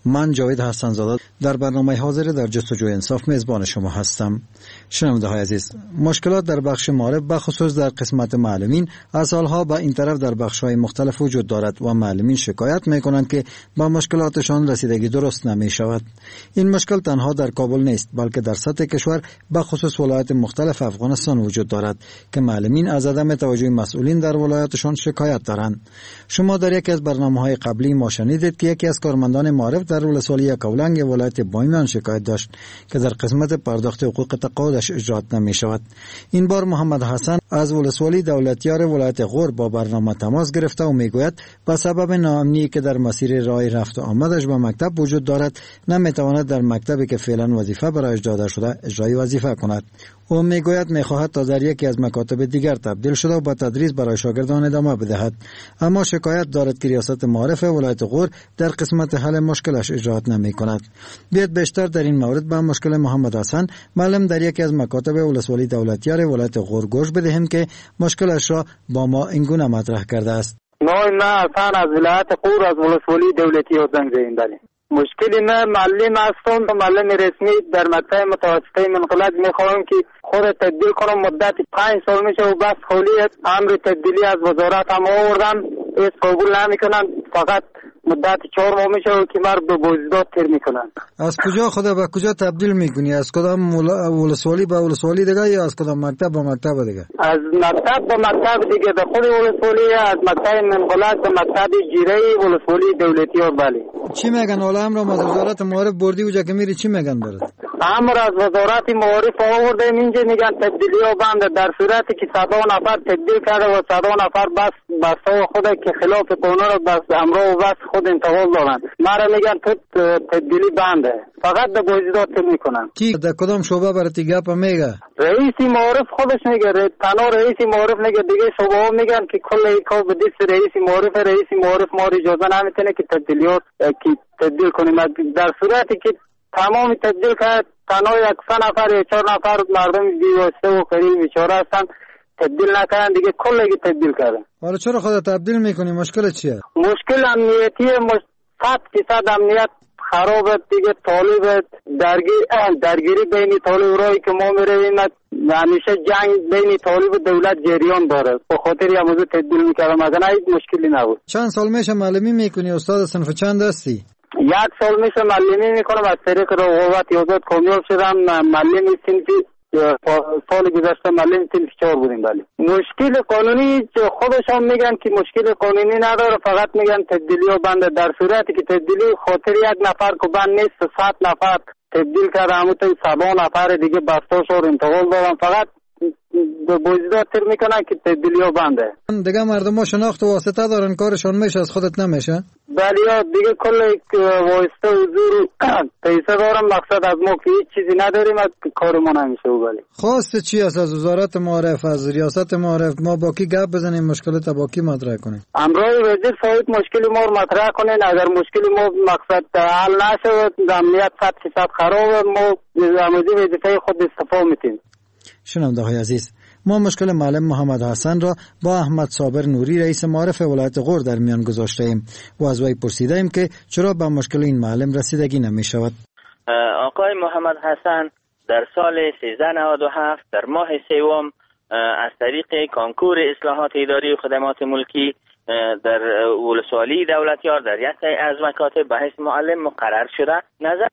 من جاوید حسن‌زاده در برنامه حاضر در جستجوی انصاف میزبان شما هستم. شنونده های عزیز، مشکلات در بخش معارف بخصوص در قسمت معلمین از سالها به این طرف در بخش‌های مختلف وجود دارد و معلمین شکایت می‌کنند که با مشکلاتشان رسیدگی درست نمی‌شود. این مشکل تنها در کابل نیست بلکه در سطح کشور بخصوص ولایات مختلف افغانستان وجود دارد که معلمین از عدم توجه مسئولین در ولایاتشان شکایت دارند. شما در یکی از برنامه‌های قبلی ما شنیدید که یکی از کارمندان معارف در ولسوالی کولنگ ولایت بامیان شکایت داشت که در قسمت پرداخت حقوق تقاعدش اجرات نمی شود. این بار محمد حسن از ولسوالی دولتیار ولایت غور با برنامه تماس گرفته و میگوید به سبب ناامنی که در مسیر راه رفت و آمدش به مکتب وجود دارد نمیتواند در مکتبی که فعلا وظیفه برایش داده شده اجرای وظیفه کند. او میگوید میخواهد تا در یکی از مکاتب دیگر تبدیل شده و با تدریس برای شاگردان ادامه بدهد، اما شکایت دارد که ریاست معارف ولایت غور در قسمت حل مشکلش اجرات نمی کند. بیاید بیشتر در این مورد به مشکل محمد حسن معلم در یکی از مکاتب ولسوالی دولتیار ولایت غور گوش بدهیم که مشکلش را با ما اینگونه مطرح کرده است. نام من حسن از ولایت غور از ولسوالی دولتیار زنگ زدم. مشکلی من معلم هستم و معلم رسمی در مکتب متوسطه منقلج میخواهم که خود تبدیل کنم. مدت پنج سال میشه و بس خالیت امر تبدیلی از وزارت هم آوردم، اس قبول نمیکنن. فقط مدت چهار ماه میشه و که مر به بازداد تر میکنن. از کجا خدا به کجا تبدیل میکنی؟ از کدام ولسوالی به ولسوالی دیگه یا از کدام مکتب به مکتب دیگه؟ از مکتب به مکتب دیگه. در خود ولسوالی از مکتب منقلج به مکتب جیره ولسوالی دولتیار. بله. چی میگن؟ حالا امر از وزارت معارف بردی اونجا که میری چی میگن برات؟ امر از وزارت معارف آوردیم اینجا میگن تبدیلی ها بنده. در صورتی که صد نفر تبدیل کرده و صد نفر بس بسا خود که خلاف قانون رو بس امرو و بس خود انتقال دارن. مرا میگن تو تبدیلی بنده، فقط به بازداد میکنن. کی در کدام شعبه برات گپ میگه؟ رئیس معارف خودش میگه. تنها رئیس معارف میگه، دیگه شعبه ها میگن که کل کار به دست رئیس معارف. رئیس معارف ما اجازه نمیتونه که تبدیلیات که تبدیل کنیم. در صورتی که تمام تبدیل کرد تنها یک سه نفر یا چهار نفر مردم بیوسته و قریب بیچاره هستن تبدیل نکردن، دیگه کلی تبدیل کردن. حالا چرا خودت تبدیل میکنی؟ مشکل چیه؟ مشکل امنیتی، صد فیصد امنیت خراب دیگه. طالب درگیر درگیری بین طالب رایی که ما میرویم همیشه جنگ بین طالب و دولت جریان داره. به خاطر یه موضوع تبدیل میکردم، اگر نه هیچ مشکلی نبود. چند سال میشه معلمی میکنی؟ استاد صنف چند هستی؟ یک سال میشه معلمی میکنم. از طریق رقابت یازد کامیاب شدم. معلم صنفی سال گذشته معلم صنف چهار بودیم. بله. مشکل قانونی خودشان میگن که مشکل قانونی نداره، فقط میگن تبدیلی ها بنده. در صورتی که تبدیلی خاطر یک نفر که بند نیست، صد نفر تبدیل کرده همونطور سبا نفر دیگه بستاش رو انتقال دادن، فقط به بازداد تر میکنن که تبدیلی ها بنده. دیگه مردم ها شناخت و واسطه دارن، کارشان میشه، از خودت نمیشه. بله دیگه کل واسطه حضور پیسه دارم، مقصد از ما که هیچ چیزی نداریم، از کار ما نمیشه. بله. خواسته چی است از وزارت معارف، از ریاست معارف؟ ما با کی گپ بزنیم، مشکلات با کی مطرح کنیم؟ امروز وزیر صاحب مشکل ما رو مطرح کنین. اگر مشکل ما مقصد حل نشه، امنیت صد فیصد خرابه، ما از وظیفه خود استعفا میدیم. شنونده های عزیز، ما مشکل معلم محمد حسن را با احمد صابر نوری رئیس معارف ولایت غور در میان گذاشته ایم و از وی پرسیده ایم که چرا به مشکل این معلم رسیدگی نمی شود. آقای محمد حسن در سال سیزده نود و هفت در ماه سوم از طریق کنکور اصلاحات اداری و خدمات ملکی در ولسوالی دولتیار در یکی از مکاتب به حیث معلم مقرر شده. نظر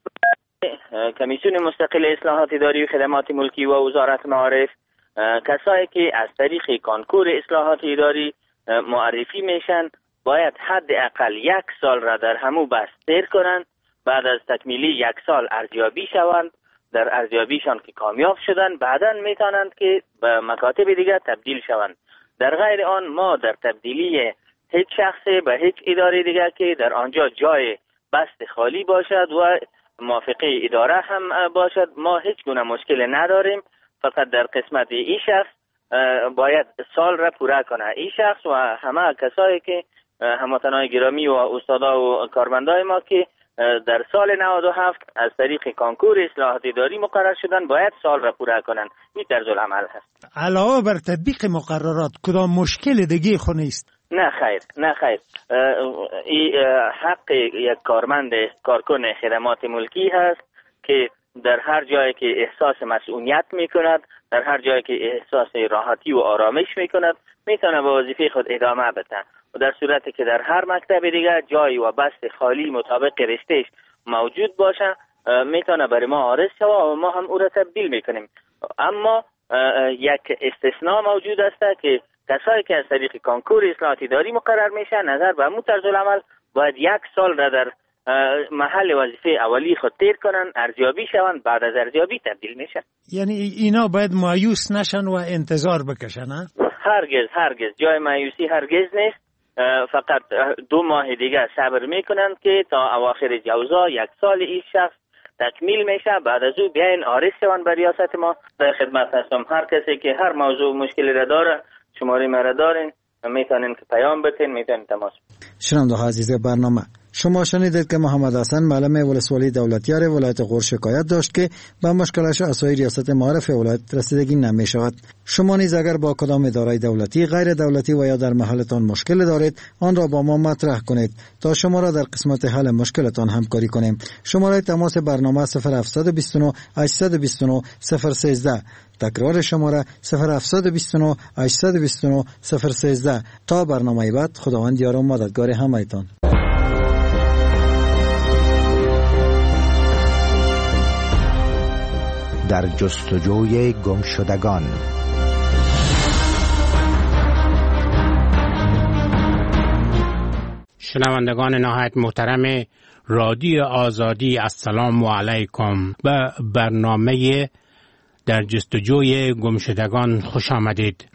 کمیسیون مستقل اصلاحات اداری و خدمات ملکی و وزارت معارف کسایی که از طریق کنکور اصلاحات اداری معرفی میشن باید حداقل یک سال را در همو بس سیر کنند. بعد از تکمیلی یک سال ارزیابی شوند. در ارزیابیشان که کامیاب شدن بعداً میتونند که به مکاتب دیگر تبدیل شوند. در غیر آن ما در تبدیلی هیچ شخصی به هیچ اداره دیگر که در آنجا جای بست خالی باشد و موافقه اداره هم باشد ما هیچ گونه مشکل نداریم. فقط در قسمت این شخص باید سال را پوره کنه. این شخص و همه کسایی که هموطنان گرامی و استادا و کارمندای ما که در سال نود و هفت از طریق کنکور اصلاحات اداری مقرر شدن باید سال را پوره کنن. این طرز العمل هست. علاوه بر تطبیق مقررات کدام مشکل دیگه خو نیست؟ نه خیر نه خیر این حق یک کارمند کارکن خدمات ملکی هست که در هر جایی که احساس مسئولیت میکند، در هر جایی که احساس راحتی و آرامش میکند، میتونه به وظیفه خود ادامه بده و در صورتی که در هر مکتب دیگه جای و بست خالی مطابق رشتهش موجود باشه میتونه برای ما عارض شود و ما هم او را تبدیل میکنیم. اما یک استثناء موجود است که کسایی که از طریق کانکور اصلاحات اداری مقرر میشه نظر به همون طرز العمل باید یک سال را در محل وظیفه اولی خود تیر کنن، ارزیابی شوند، بعد از ارزیابی تبدیل میشن. یعنی اینا باید مایوس نشن و انتظار بکشن؟ هرگز هرگز جای مایوسی هرگز نیست. فقط دو ماه دیگه صبر میکنن که تا اواخر جوزا یک سال این شخص تکمیل میشه، بعد از او بیاین عارض شوند به ریاست ما. در خدمت هستم. هر کسی که هر موضوع مشکلی را داره شماره مرا دارین، میتونین که پیام بتین، میتونین تماس. شنونده عزیز برنامه، شما شنیدید که محمد حسن معلم ولسوالی دولتیار ولایت غور شکایت داشت که به مشکلش اسای ریاست معارف ولایت رسیدگی نمی شود. شما نیز اگر با کدام اداره دولتی، غیر دولتی و یا در محلتان مشکل دارید، آن را با ما مطرح کنید تا شما را در قسمت حل مشکلتان همکاری کنیم. شماره تماس برنامه صفر هفت دو نه هشت دو نه صفر یک سه. تکرار شماره صفر هفت دو نه هشت دو نه صفر یک سه. تا برنامه بعد، خداوند یار و مددگار همه‌تان. در جستجوی گمشدگان. شنوندگان نهایت محترم رادیو آزادی، السلام علیکم. به برنامه در جستجوی گمشدگان خوش آمدید.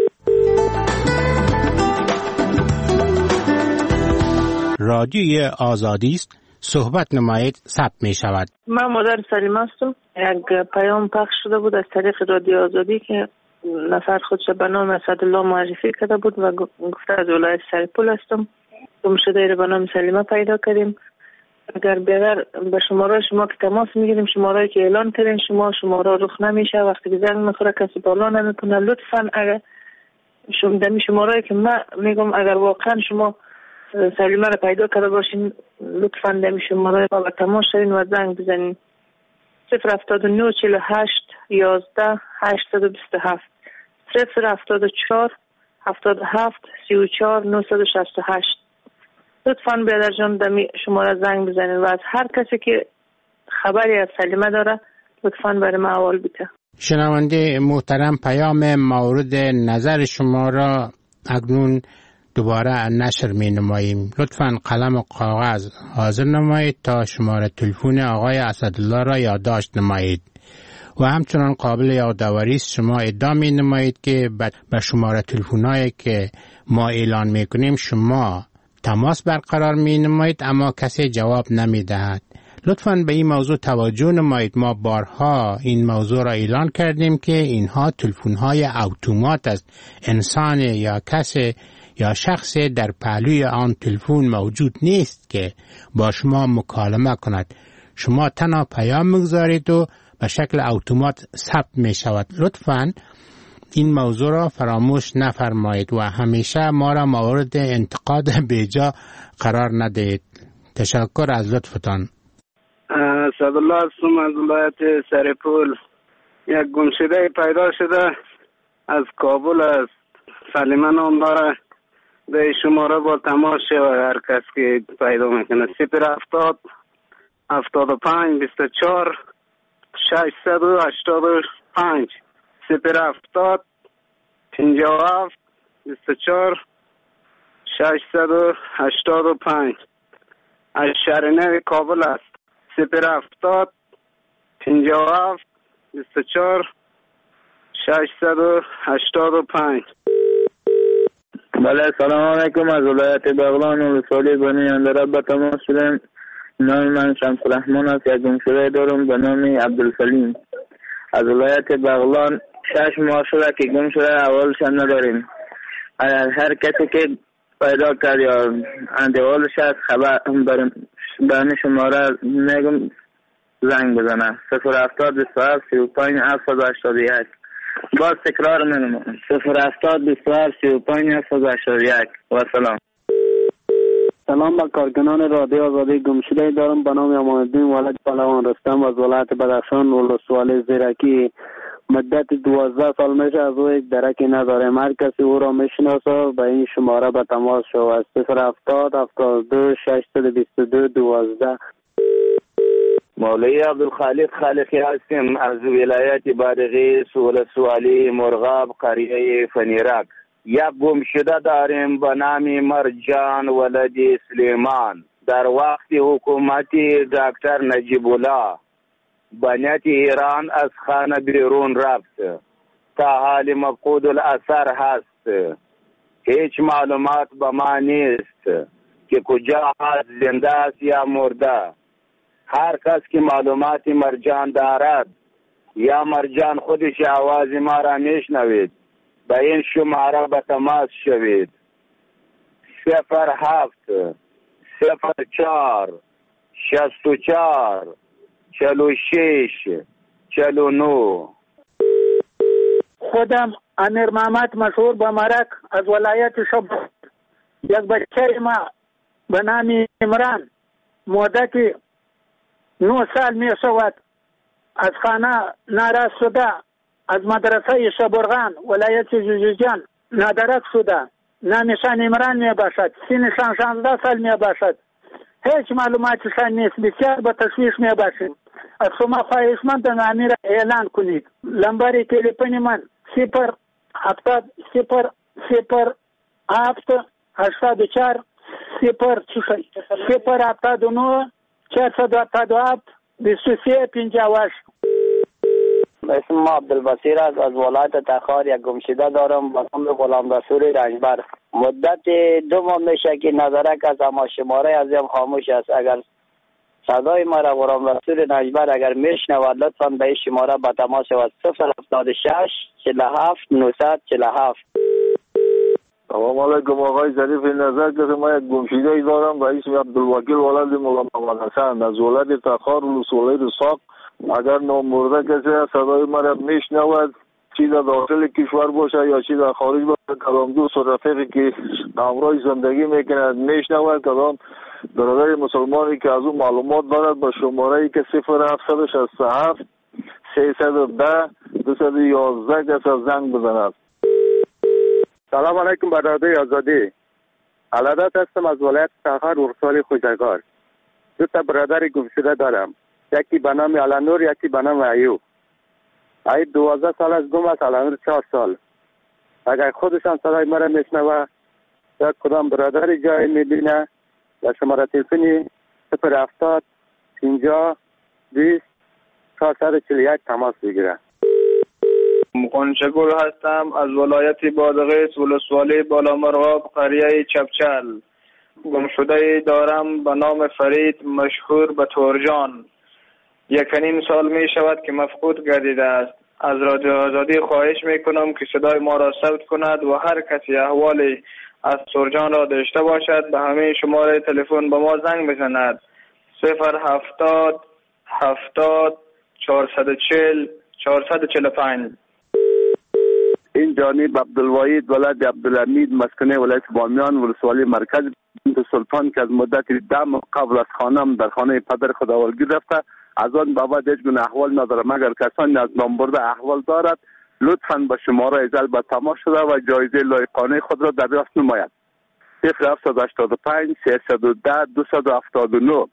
رادیوی آزادی است، صحبت نمایید، ثبت می شود. من مادر سلیمه هستم. یک پیام پخش شده بود از طریق رادیو آزادی که نفر خودش به نام اسدالله معرفی کرده بود و گفته از ولایت سرپول هستم. گمشده رو به نام سلیمه پیدا کردیم. اگر بغیر به شماره شما که تماس میگیریم، شماره که اعلان کردین شما، شماره رخ نمیشه، وقتی که زنگ میخوره کسی بالا نمیکنه. لطفا اگر شما دمی شماره که من میگم اگر واقعا شما سلیمه رو پیدا کرده باشین، لطفا دمی شماره ما به تماس شدین و زنگ بزنین. صفر هفتاد و نه چهل و هشت یازده هشتصد و بیست و هفت، صفر هفتاد و چهار هفتاد و هفت سی و چهار نهصد و شصت و هشت. لطفاً برادر جان دمی شماره زنگ بزنین و از هر کسی که خبری از سلیمه داره لطفاً برای ما احوال بده. شنونده محترم، پیام مورد نظر شما را اکنون دوباره نشر می نماییم. لطفاً قلم و کاغذ حاضر نمایید تا شماره تلفن آقای اسدالله را یادداشت نمایید و همچنان قابل یادآوری است شما ادعا می نمایید که به شماره تلفن‌هایی که ما اعلان می کنیم شما تماس برقرار می نمایید اما کسی جواب نمی دهد. لطفاً به این موضوع توجه نمایید. ما بارها این موضوع را اعلان کردیم که اینها تلفن‌های اتومات است. انسان یا کسی یا شخص در پهلوی آن تلفن موجود نیست که با شما مکالمه کند. شما تنها پیام میگذارید و به شکل اتومات ثبت می شود. لطفاً این موضوع را فراموش نفرمایید و همیشه ما را مورد انتقاد بیجا قرار ندهید. تشکر از لطفتان. اسدالله هستم از ولایت سرپول. یک گمشده پیدا شده از کابل است. سلیمه نام داره. به شماره با تماس شود هر کس که پیدا میکنه. صفر هفتاد هفتاد و پنج بیست و چهار ششصد و هشتاد و پنج، صفر هفتاد پنجاه و هفت بیست و چهار ششصد و هشتاد و پنج. از شهرنو کابل است. صفر هفتاد پنجاه و هفت بیست و چهار ششصد و هشتاد و پنج. بله سلام علیکم. از ولایت بغلان ولسوالی بنی اندراب به تماس شدم. نام من شمس الرحمن است. یک گمشده دارم به نام عبدالسلیم. از ولایت بغلان شش ماه شده که گم شده، اولش هم نداریم. هر کسی که پیدا کرد یا اندوالش هست خبر برمی شماره میگم زنگ بزنه. صفر هفتاد بیست و هفت سی و پنج هفتصد و هشتاد و یک. باز تکرار منم صفر هفتاد بیست و هفت سی و پنج هفتاد و هشتاد و یک. و سلام. سلام به کارکنان رادیو آزادی. گمشده دارم به نام امان الدین ولد پهلوان رستم از ولایت بدخشان ولسوالی زیرکی. مدت دوازده سال میشه از او یک درکی نداریم. هر کسی او را میشناسه به این شماره به تماس شود. صفر هفتاد هفتاد و دو ششصد و بیست و دو دوازده. مولوی عبدالخالق خالقی هستیم از ولایت بادغیس ولسوالی مرغاب قریه فنیرک. یک گمشده داریم به نام مرجان ولد سلیمان. در وقت حکومتی دکتر نجیب الله بنیت ایران از خانه بیرون رفت. تا حال مفقود الاثر هست. هیچ معلومات به ما نیست که کجا هست، زنده است یا مرده. هر کس که معلومات مرجان دارد یا مرجان خودش آواز ما را میشنوید به این شماره به تماس شوید. صفر هفت صفر چار شست و چار چل و شش چل و نو. خودم امیر محمد مشهور به مرک از ولایت شبرغان. یک بچه ما به نام عمران مدتی نو سال می شود از خانه ناراض شده، از مدرسه شبرغان ولایت جوزجان نادرک شده. نامشان عمران می باشد. سنشان شانزده سال می باشد. هیچ معلوماتشان نیست. بسیار به تشویش می باشیم. از شما خواهشمند نامی را اعلان کنید. لمبر تلفن من صفر هفتاد صفر صفر هفت هشتاد و چهار صفر صفر هفتاد و نه چهارصد و هفتاد و هفت بیست و سه پنجاه و هشت. اسم ما عبدالبصیر است. از ولایت تخار یک گمشده دارم به نام غلام رسول رنجبر. مدت دو ماه میشه که نظرک از اما شماره ازم خاموش است. اگر صدای ما را غلام رسول رنجبر اگر میشنود لطفا به این شماره به تماس شود. صفر هفتاد و شش چهل و هفت نهصد چهل و هفت. سلام علیکم آقای ظریف نظر که ما یک گمشده دارم به اسم عبدالوکیل ولد مولا محمد حسن از ولایت تخار ولسوالی رساق. اگر نامرده کسی صدای ما را میشنود چی در داخل کشور باشه یا چی در خارج باشه، کدام دوست و رفیقی که همراه زندگی میکند میشنود، کدام برادر مسلمانی که از اون معلومات دارد به شماره که صفر هفتصد و شصت و هفت سیصد و ده دویست و یازده کس از زنگ بزند. سلام علیکم برادر آزادی. علادت هستم از ولایت تخار ولسوالی خوشگار. دو تا برادر گمشده دارم. یکی به نام علانور یکی به نام ایوب. ایوب دوازده سال از گم است، علانور چهار سال. اگر خودشان صدای مرا میشنوه یا کدام برادر جای میبینه یا شماره تلفنی صفر هفتاد پنجاه بیست چهارصد و چهل و یک تماس بگیره. مقنچگل هستم از ولایت بادغیس ولسوالی بالامرغاب قریه چپچل. گمشده دارم به نام فرید مشهور به تورجان. یک نیم سال می شود که مفقود گردیده است. از رادیو آزادی خواهش می کنم که صدای ما را ثبت کند و هر کسی احوالی از تورجان را داشته باشد به همه شماره تلفن به ما زنگ بزند. صفر هفتاد هفتاد چهارصد و چهل چهارصد و چهل و پنج. این جانب عبدالوحید ولد عبدالحمید مسکنه ولایت بامیان ولسوالی مرکز بنت سلطان که از مدت ده ماه قبل از خانم در خانه پدر خداوندگیر رفته. از آن بابت هیچ گونه احوال ندارم. اگر کسانی از نام برده احوال دارد لطفاً به شماره ازل به تماس شده و جایزه لایقانه خود را دریافت نماید. صفر هفتصد و هشتاد و پنج سیصد و ده دویست و هفتاد و نه.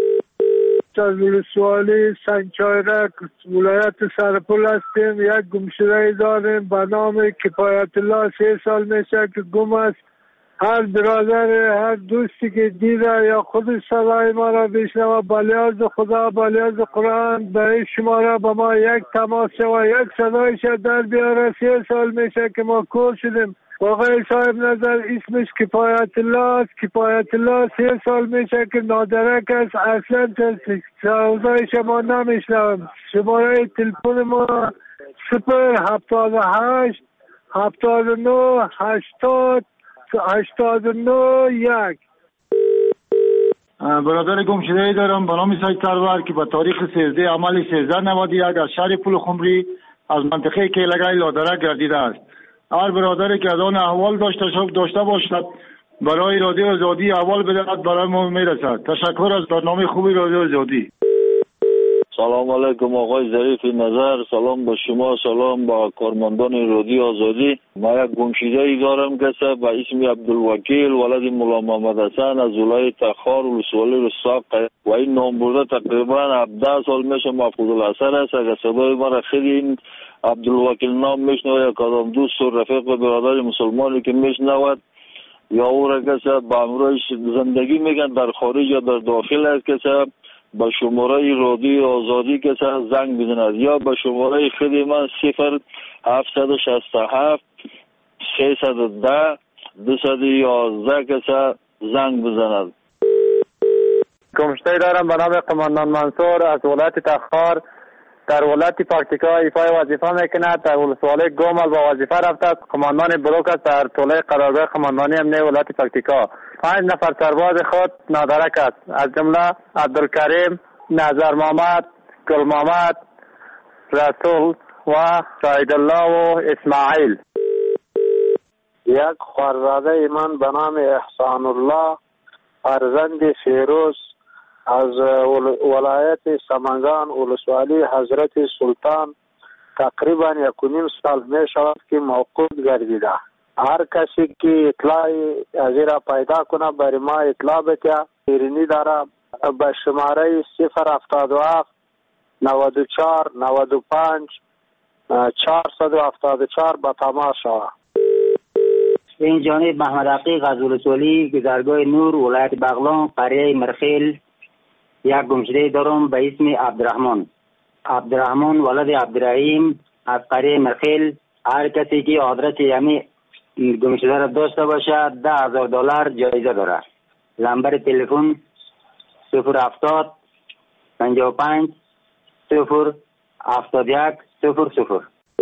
از ولسوالی سنگچایرک ولایت سرپل هستیم. یک گمشده داریم به نام کفایت الله. سه سال میشه که گم است. هر برادر هر دوستی که دیده یا خود صدای ما را بشنوه به لحاظ خدا به لحاظ قرآن به این شماره به ما یک تماس شوه یک صدایش در بیاره. سه سال میشه که ما کور شدیم. آقای صاحب نظر اسمش کفایت الله است. کفایت الله سه سال میشه که نادرک است. اصلا صدایش ما نمیشنوم. شماره تلفن ما صفر هفتاد و هشت هفتاد و نه هشتاد هشتاد و نه یک. برادر گمشده دارم به نام سید سرور که به تاریخ سیزده عمل سیزده نود و یک از شهر پول خمری از منطقه کیلگای لادرک گردیده است. هر برادری که از آن احوال داشته داشته باشد برای رادیو آزادی احوال بدهد برای ما میرسد. تشکر از برنامه خوبی رادیو آزادی. سلام علیکم آقای ظریف نظر، سلام با شما، سلام با کارمندان رادیو آزادی. ما یک گمشیده ای دارم که به اسم عبدالوکیل ولد مولا محمد حسن از ولایت تخار ولسوالی رساق و این نام برده تقریبا هفده سال میشه محفوظ الاثر است. اگر صدای ما را خیلی این عبدالوکیل نام میشنوه یا کدام دوست و رفیق و برادر مسلمانی که میشنود یا او را که به امروز زندگی میگن در خارج یا در داخل است که با شماره رادیو آزادی که زنگ بزند یا با شماره خود من صفر هفتصد و شصت و هفت سیصد و ده دویست و یازده که زنگ بزند. گمشته دارم به نام قماندان منصور از ولایت تخار در ولایت پکتیکا ایفای وظیفه میکند. در ولسوالی گومل با وظیفه رفته است. قماندان بلوک است در طوله قرارگاه قماندانی امنیه ولایت پکتیکا. پنج نفر سرباز خود نادرک است، از جمله عبدالکریم، نظر محمد، گل محمد، رسول و شاهد الله و اسماعیل. یک خواهرزاده من به نام احسان الله فرزند فیروز از ولایت سمنگان ولسوالی حضرت سلطان تقریبا یک و نیم سال می شود که موقوف گردیده. هر کسی که اطلاعی از را پیدا کنه برای ما اطلاع بده. ایرانی داره به شماره صفر هفتاد و هفت نود و چهار نود و پنج چهارصد و هفتاد و چهار به تماس شود. این جانب محمد عقیق از ولسوالی گذرگاه نور ولایت بغلان قریه مرخیل یک گمشده دارم به اسم عبدالرحمن. عبدالرحمن ولد عبدالرحیم از قریه مرخیل. هر کسی که آدرس یعنی گمشده را داشته باشد ده هزار دلار جایزه دارد. نمبر تلفن صفر هفتاد پنجاه و پنج صفر هفتاد و یک صفر صفر.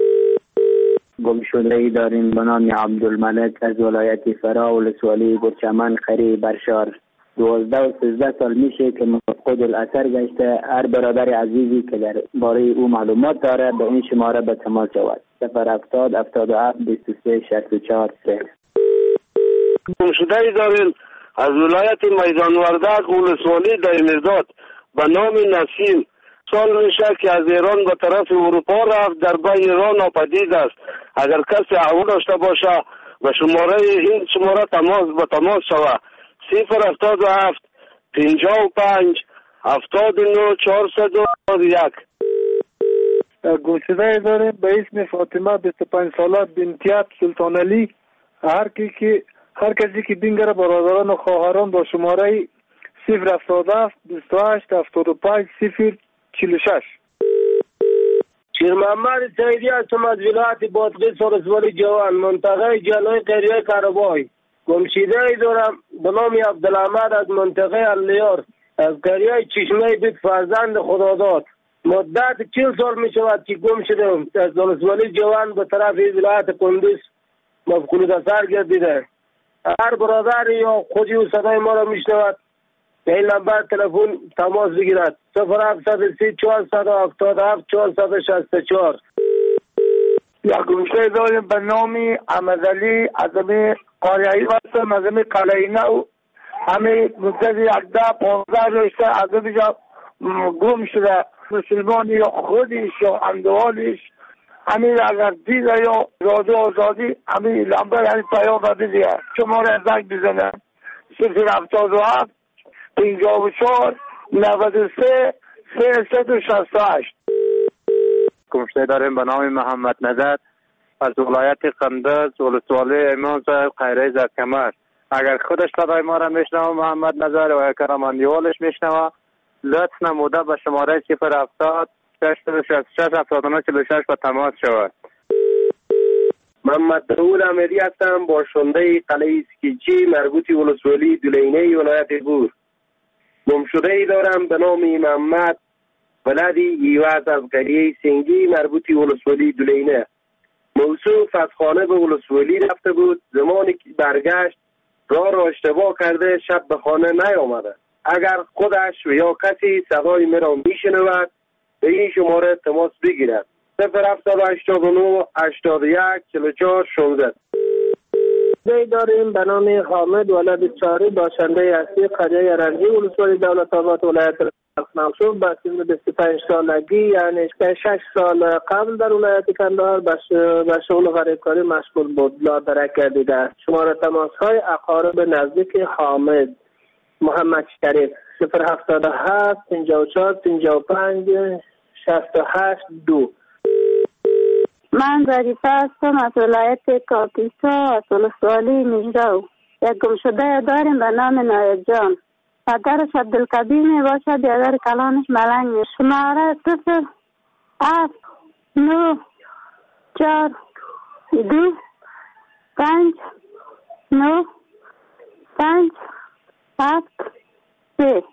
گمشده ای داریم به نام عبدالملک از ولایت فرا ولسوالی گرچمن خری برشار. دوازده و سیزده سال میشه که مفقود الاثر گشته. هر برادر عزیزی که در باره او معلومات داره به این شماره به تماس شود. صفر هفتاد هفتاد و هفت بیست و سه شصت و چهار سه. گمشده ای داریم از ولایت میدان وردک ولسوالی دایمیرداد به نام نسیم. سال میشه که از ایران به طرف اروپا رفت، در با ایران ناپدید است. اگر کسی احوال داشته باشه به شماره این شماره تماس به تماس شود. صفر هفتاد و هفت پنجاه و پنج هفتاد و نه چهارصد و یک. گمشده داریم به اسم فاطمه بیست و پنج ساله بنتیت سلطان علی. هر کی که هر کسی که بینگره برادران و خواهران با شماره صفر هفتاد و هفت بیست و هشت هفتاد و پنج صفر چهل و شش. شیر محمد سیدی هستم از ولایت بادغیس ولسوالی جوان منطقه جلوی قریه کربای. گمشده ای دارم به نام عبدالحمد از منطقه الیار از قریه چشمه بیت فرزند خداداد. مدت چهل سال می شود که گم شدم. از ولسوالی جوان به طرف ولایت کندوز مفقود اثر گردیده. هر برادر یا خودی و صدای ما را می شنود به این نمبر تلفن تماس بگیرد. صفر هفتصد و سی چهارصد و هفتاد و هفت چهارصد و شصت و چهار. یک گمشده داریم به نام احمدعلی از امی قاریایی هستم از امی قلعه نو. همه مدت یکده پانزده رشته از امی جا گم شده. مسلمانی یا خودش یا اندوالش همین اگر دیده یا رادیو آزادی همین لمبر همین پیام بده شماره زنگ بزنه صفر هفتاد و هفت پنجاه و چهار نود و سه سیصد و شصت و هشت. گمشده داریم به نام محمد نظر از ولایت قندز ولسوالی امام صاحب خیره زرکمر. اگر خودش صدای ما را میشنوه محمد نظر و کرماندیوالش میشنوه لطف نموده به شماره صفر هفتاد شصت و شش هفتاد و نه چهل و شش به تماس شود. محمد داود امیری هستم باشنده قلعه سکیچی مربوطی ولسوالی دولینه ولایت بور. گمشده ای دارم به نام محمد ولدی ایواز از قریه سنگی مربوطی ولسوالی دولینه. موصوف از خانه به ولسوالی رفته بود. زمانی که برگشت راه را اشتباه کرده شب به خانه نیامده. اگر خودش و یا کسی صدای مرا میشنود به این شماره تماس بگیرد. صفر هفتاد و هشتاد و نه هشتاد و یک چهل و چهار شانزده. دی داریم به نام حامد ولد چاری باشنده اصلی قریه رنجی ولسوالی دولت آباد ولایت منصور با سن بیست و پنج سالگی یعنی شش سال قبل در ولایت کندهار به شغل غریبکاری مشغول بود. لادرک گردیده است. شماره تماس های اقارب نزدیک حامد محمد شریف صفر هفتاد و هفت پنجاه و چهار پنجاه و پنج شصت و هشت دو. من ظریفه هستم از ولایت کاپیسا از ولسوالی مجرو. یک گمشده داریم به نام نایب جان. پدرش عبدالکبیر می باشد. بیادر کلانش ملنگ می. شماره صفر هفت نو چار دو پنج نو پنج هفت سه.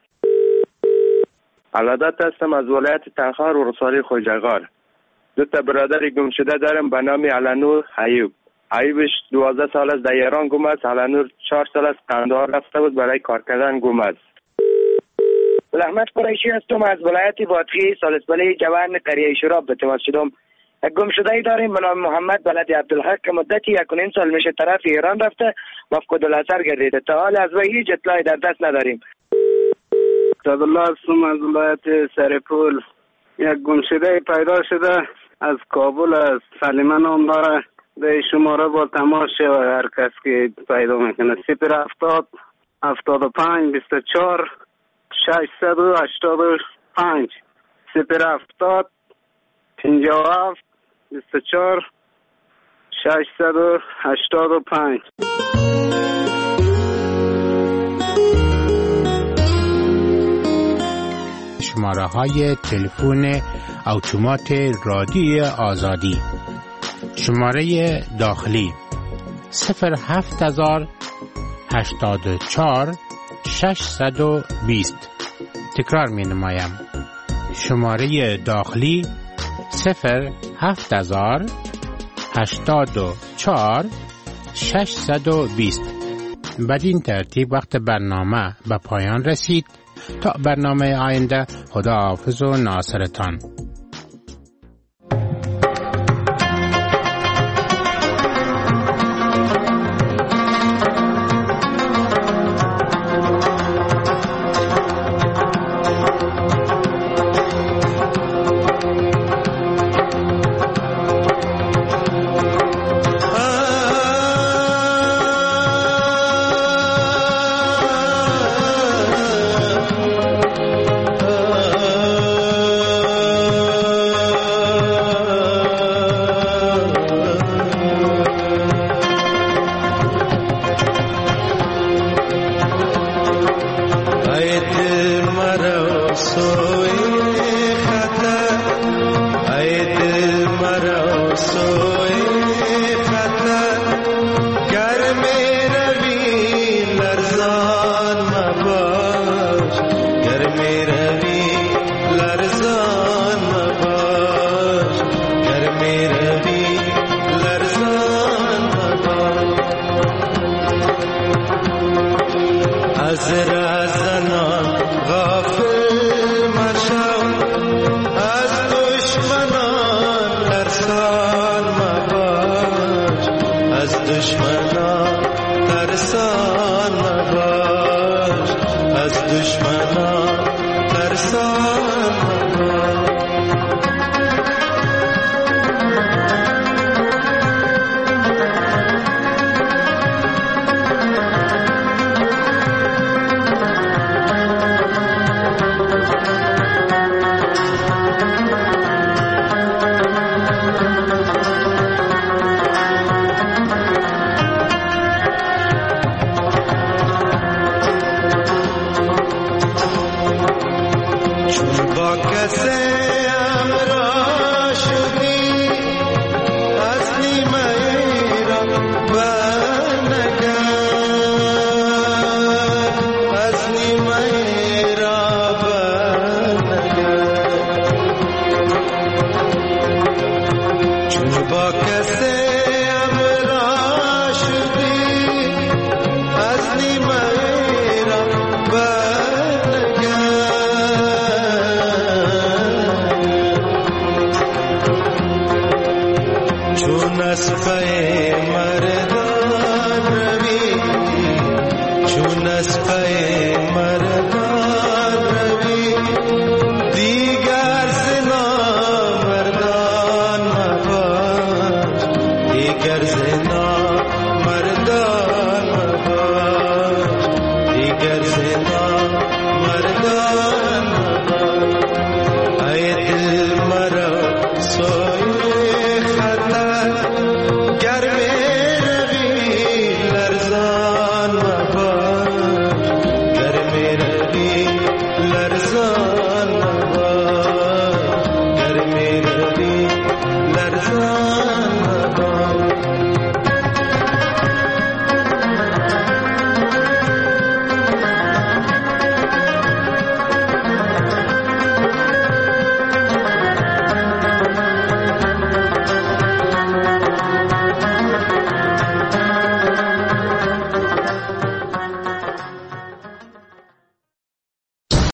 علادت هستم از ولایت تنخار و رسالی خوجگار. دو تا برادر گم شده دارم به نام علنور ایوب. ایوبش دوازده سال است در ایران گم است. علنور چهار سال است قندهار رفته بود برای کار کردن گم است. احمد قریشی هستم از ولایت بادغیس سالسبلی جوان قریه شراب به تماس شدم. یک گم شده ای داریم به نام محمد بلد عبدالحق که مدتی یک و نیم سال میشه طرف ایران رفته مفقود الاثر گردیده. تا حال از وی هیچ اطلاعی در دست نداریم. عبدالله هستم از ولایت سرپول. یک گمشده پیدا شده از کابل است. سلیمان نام داره. به شماره با تماس شود هر کس که پیدا میکنه. صفر هفتاد هفتاد و پنج بیست و چهار ششصد و هشتاد و پنج صفر هفتاد پنجاه و هفت بیست و چهار ششصد و هشتاد و پنج. شماره های تلفن اتومات رادیوی آزادی. شماره داخلی صفر هفت هزار هشتاد و چهار ششصد و بیست. تکرار می نمایم. شماره داخلی صفر هفت هزار هشتاد و چهار ششصد و بیست. بدین ترتیب وقت برنامه به پایان رسید. تا برنامه آینده خدا حافظ و ناصرتان. دشمنان ترسان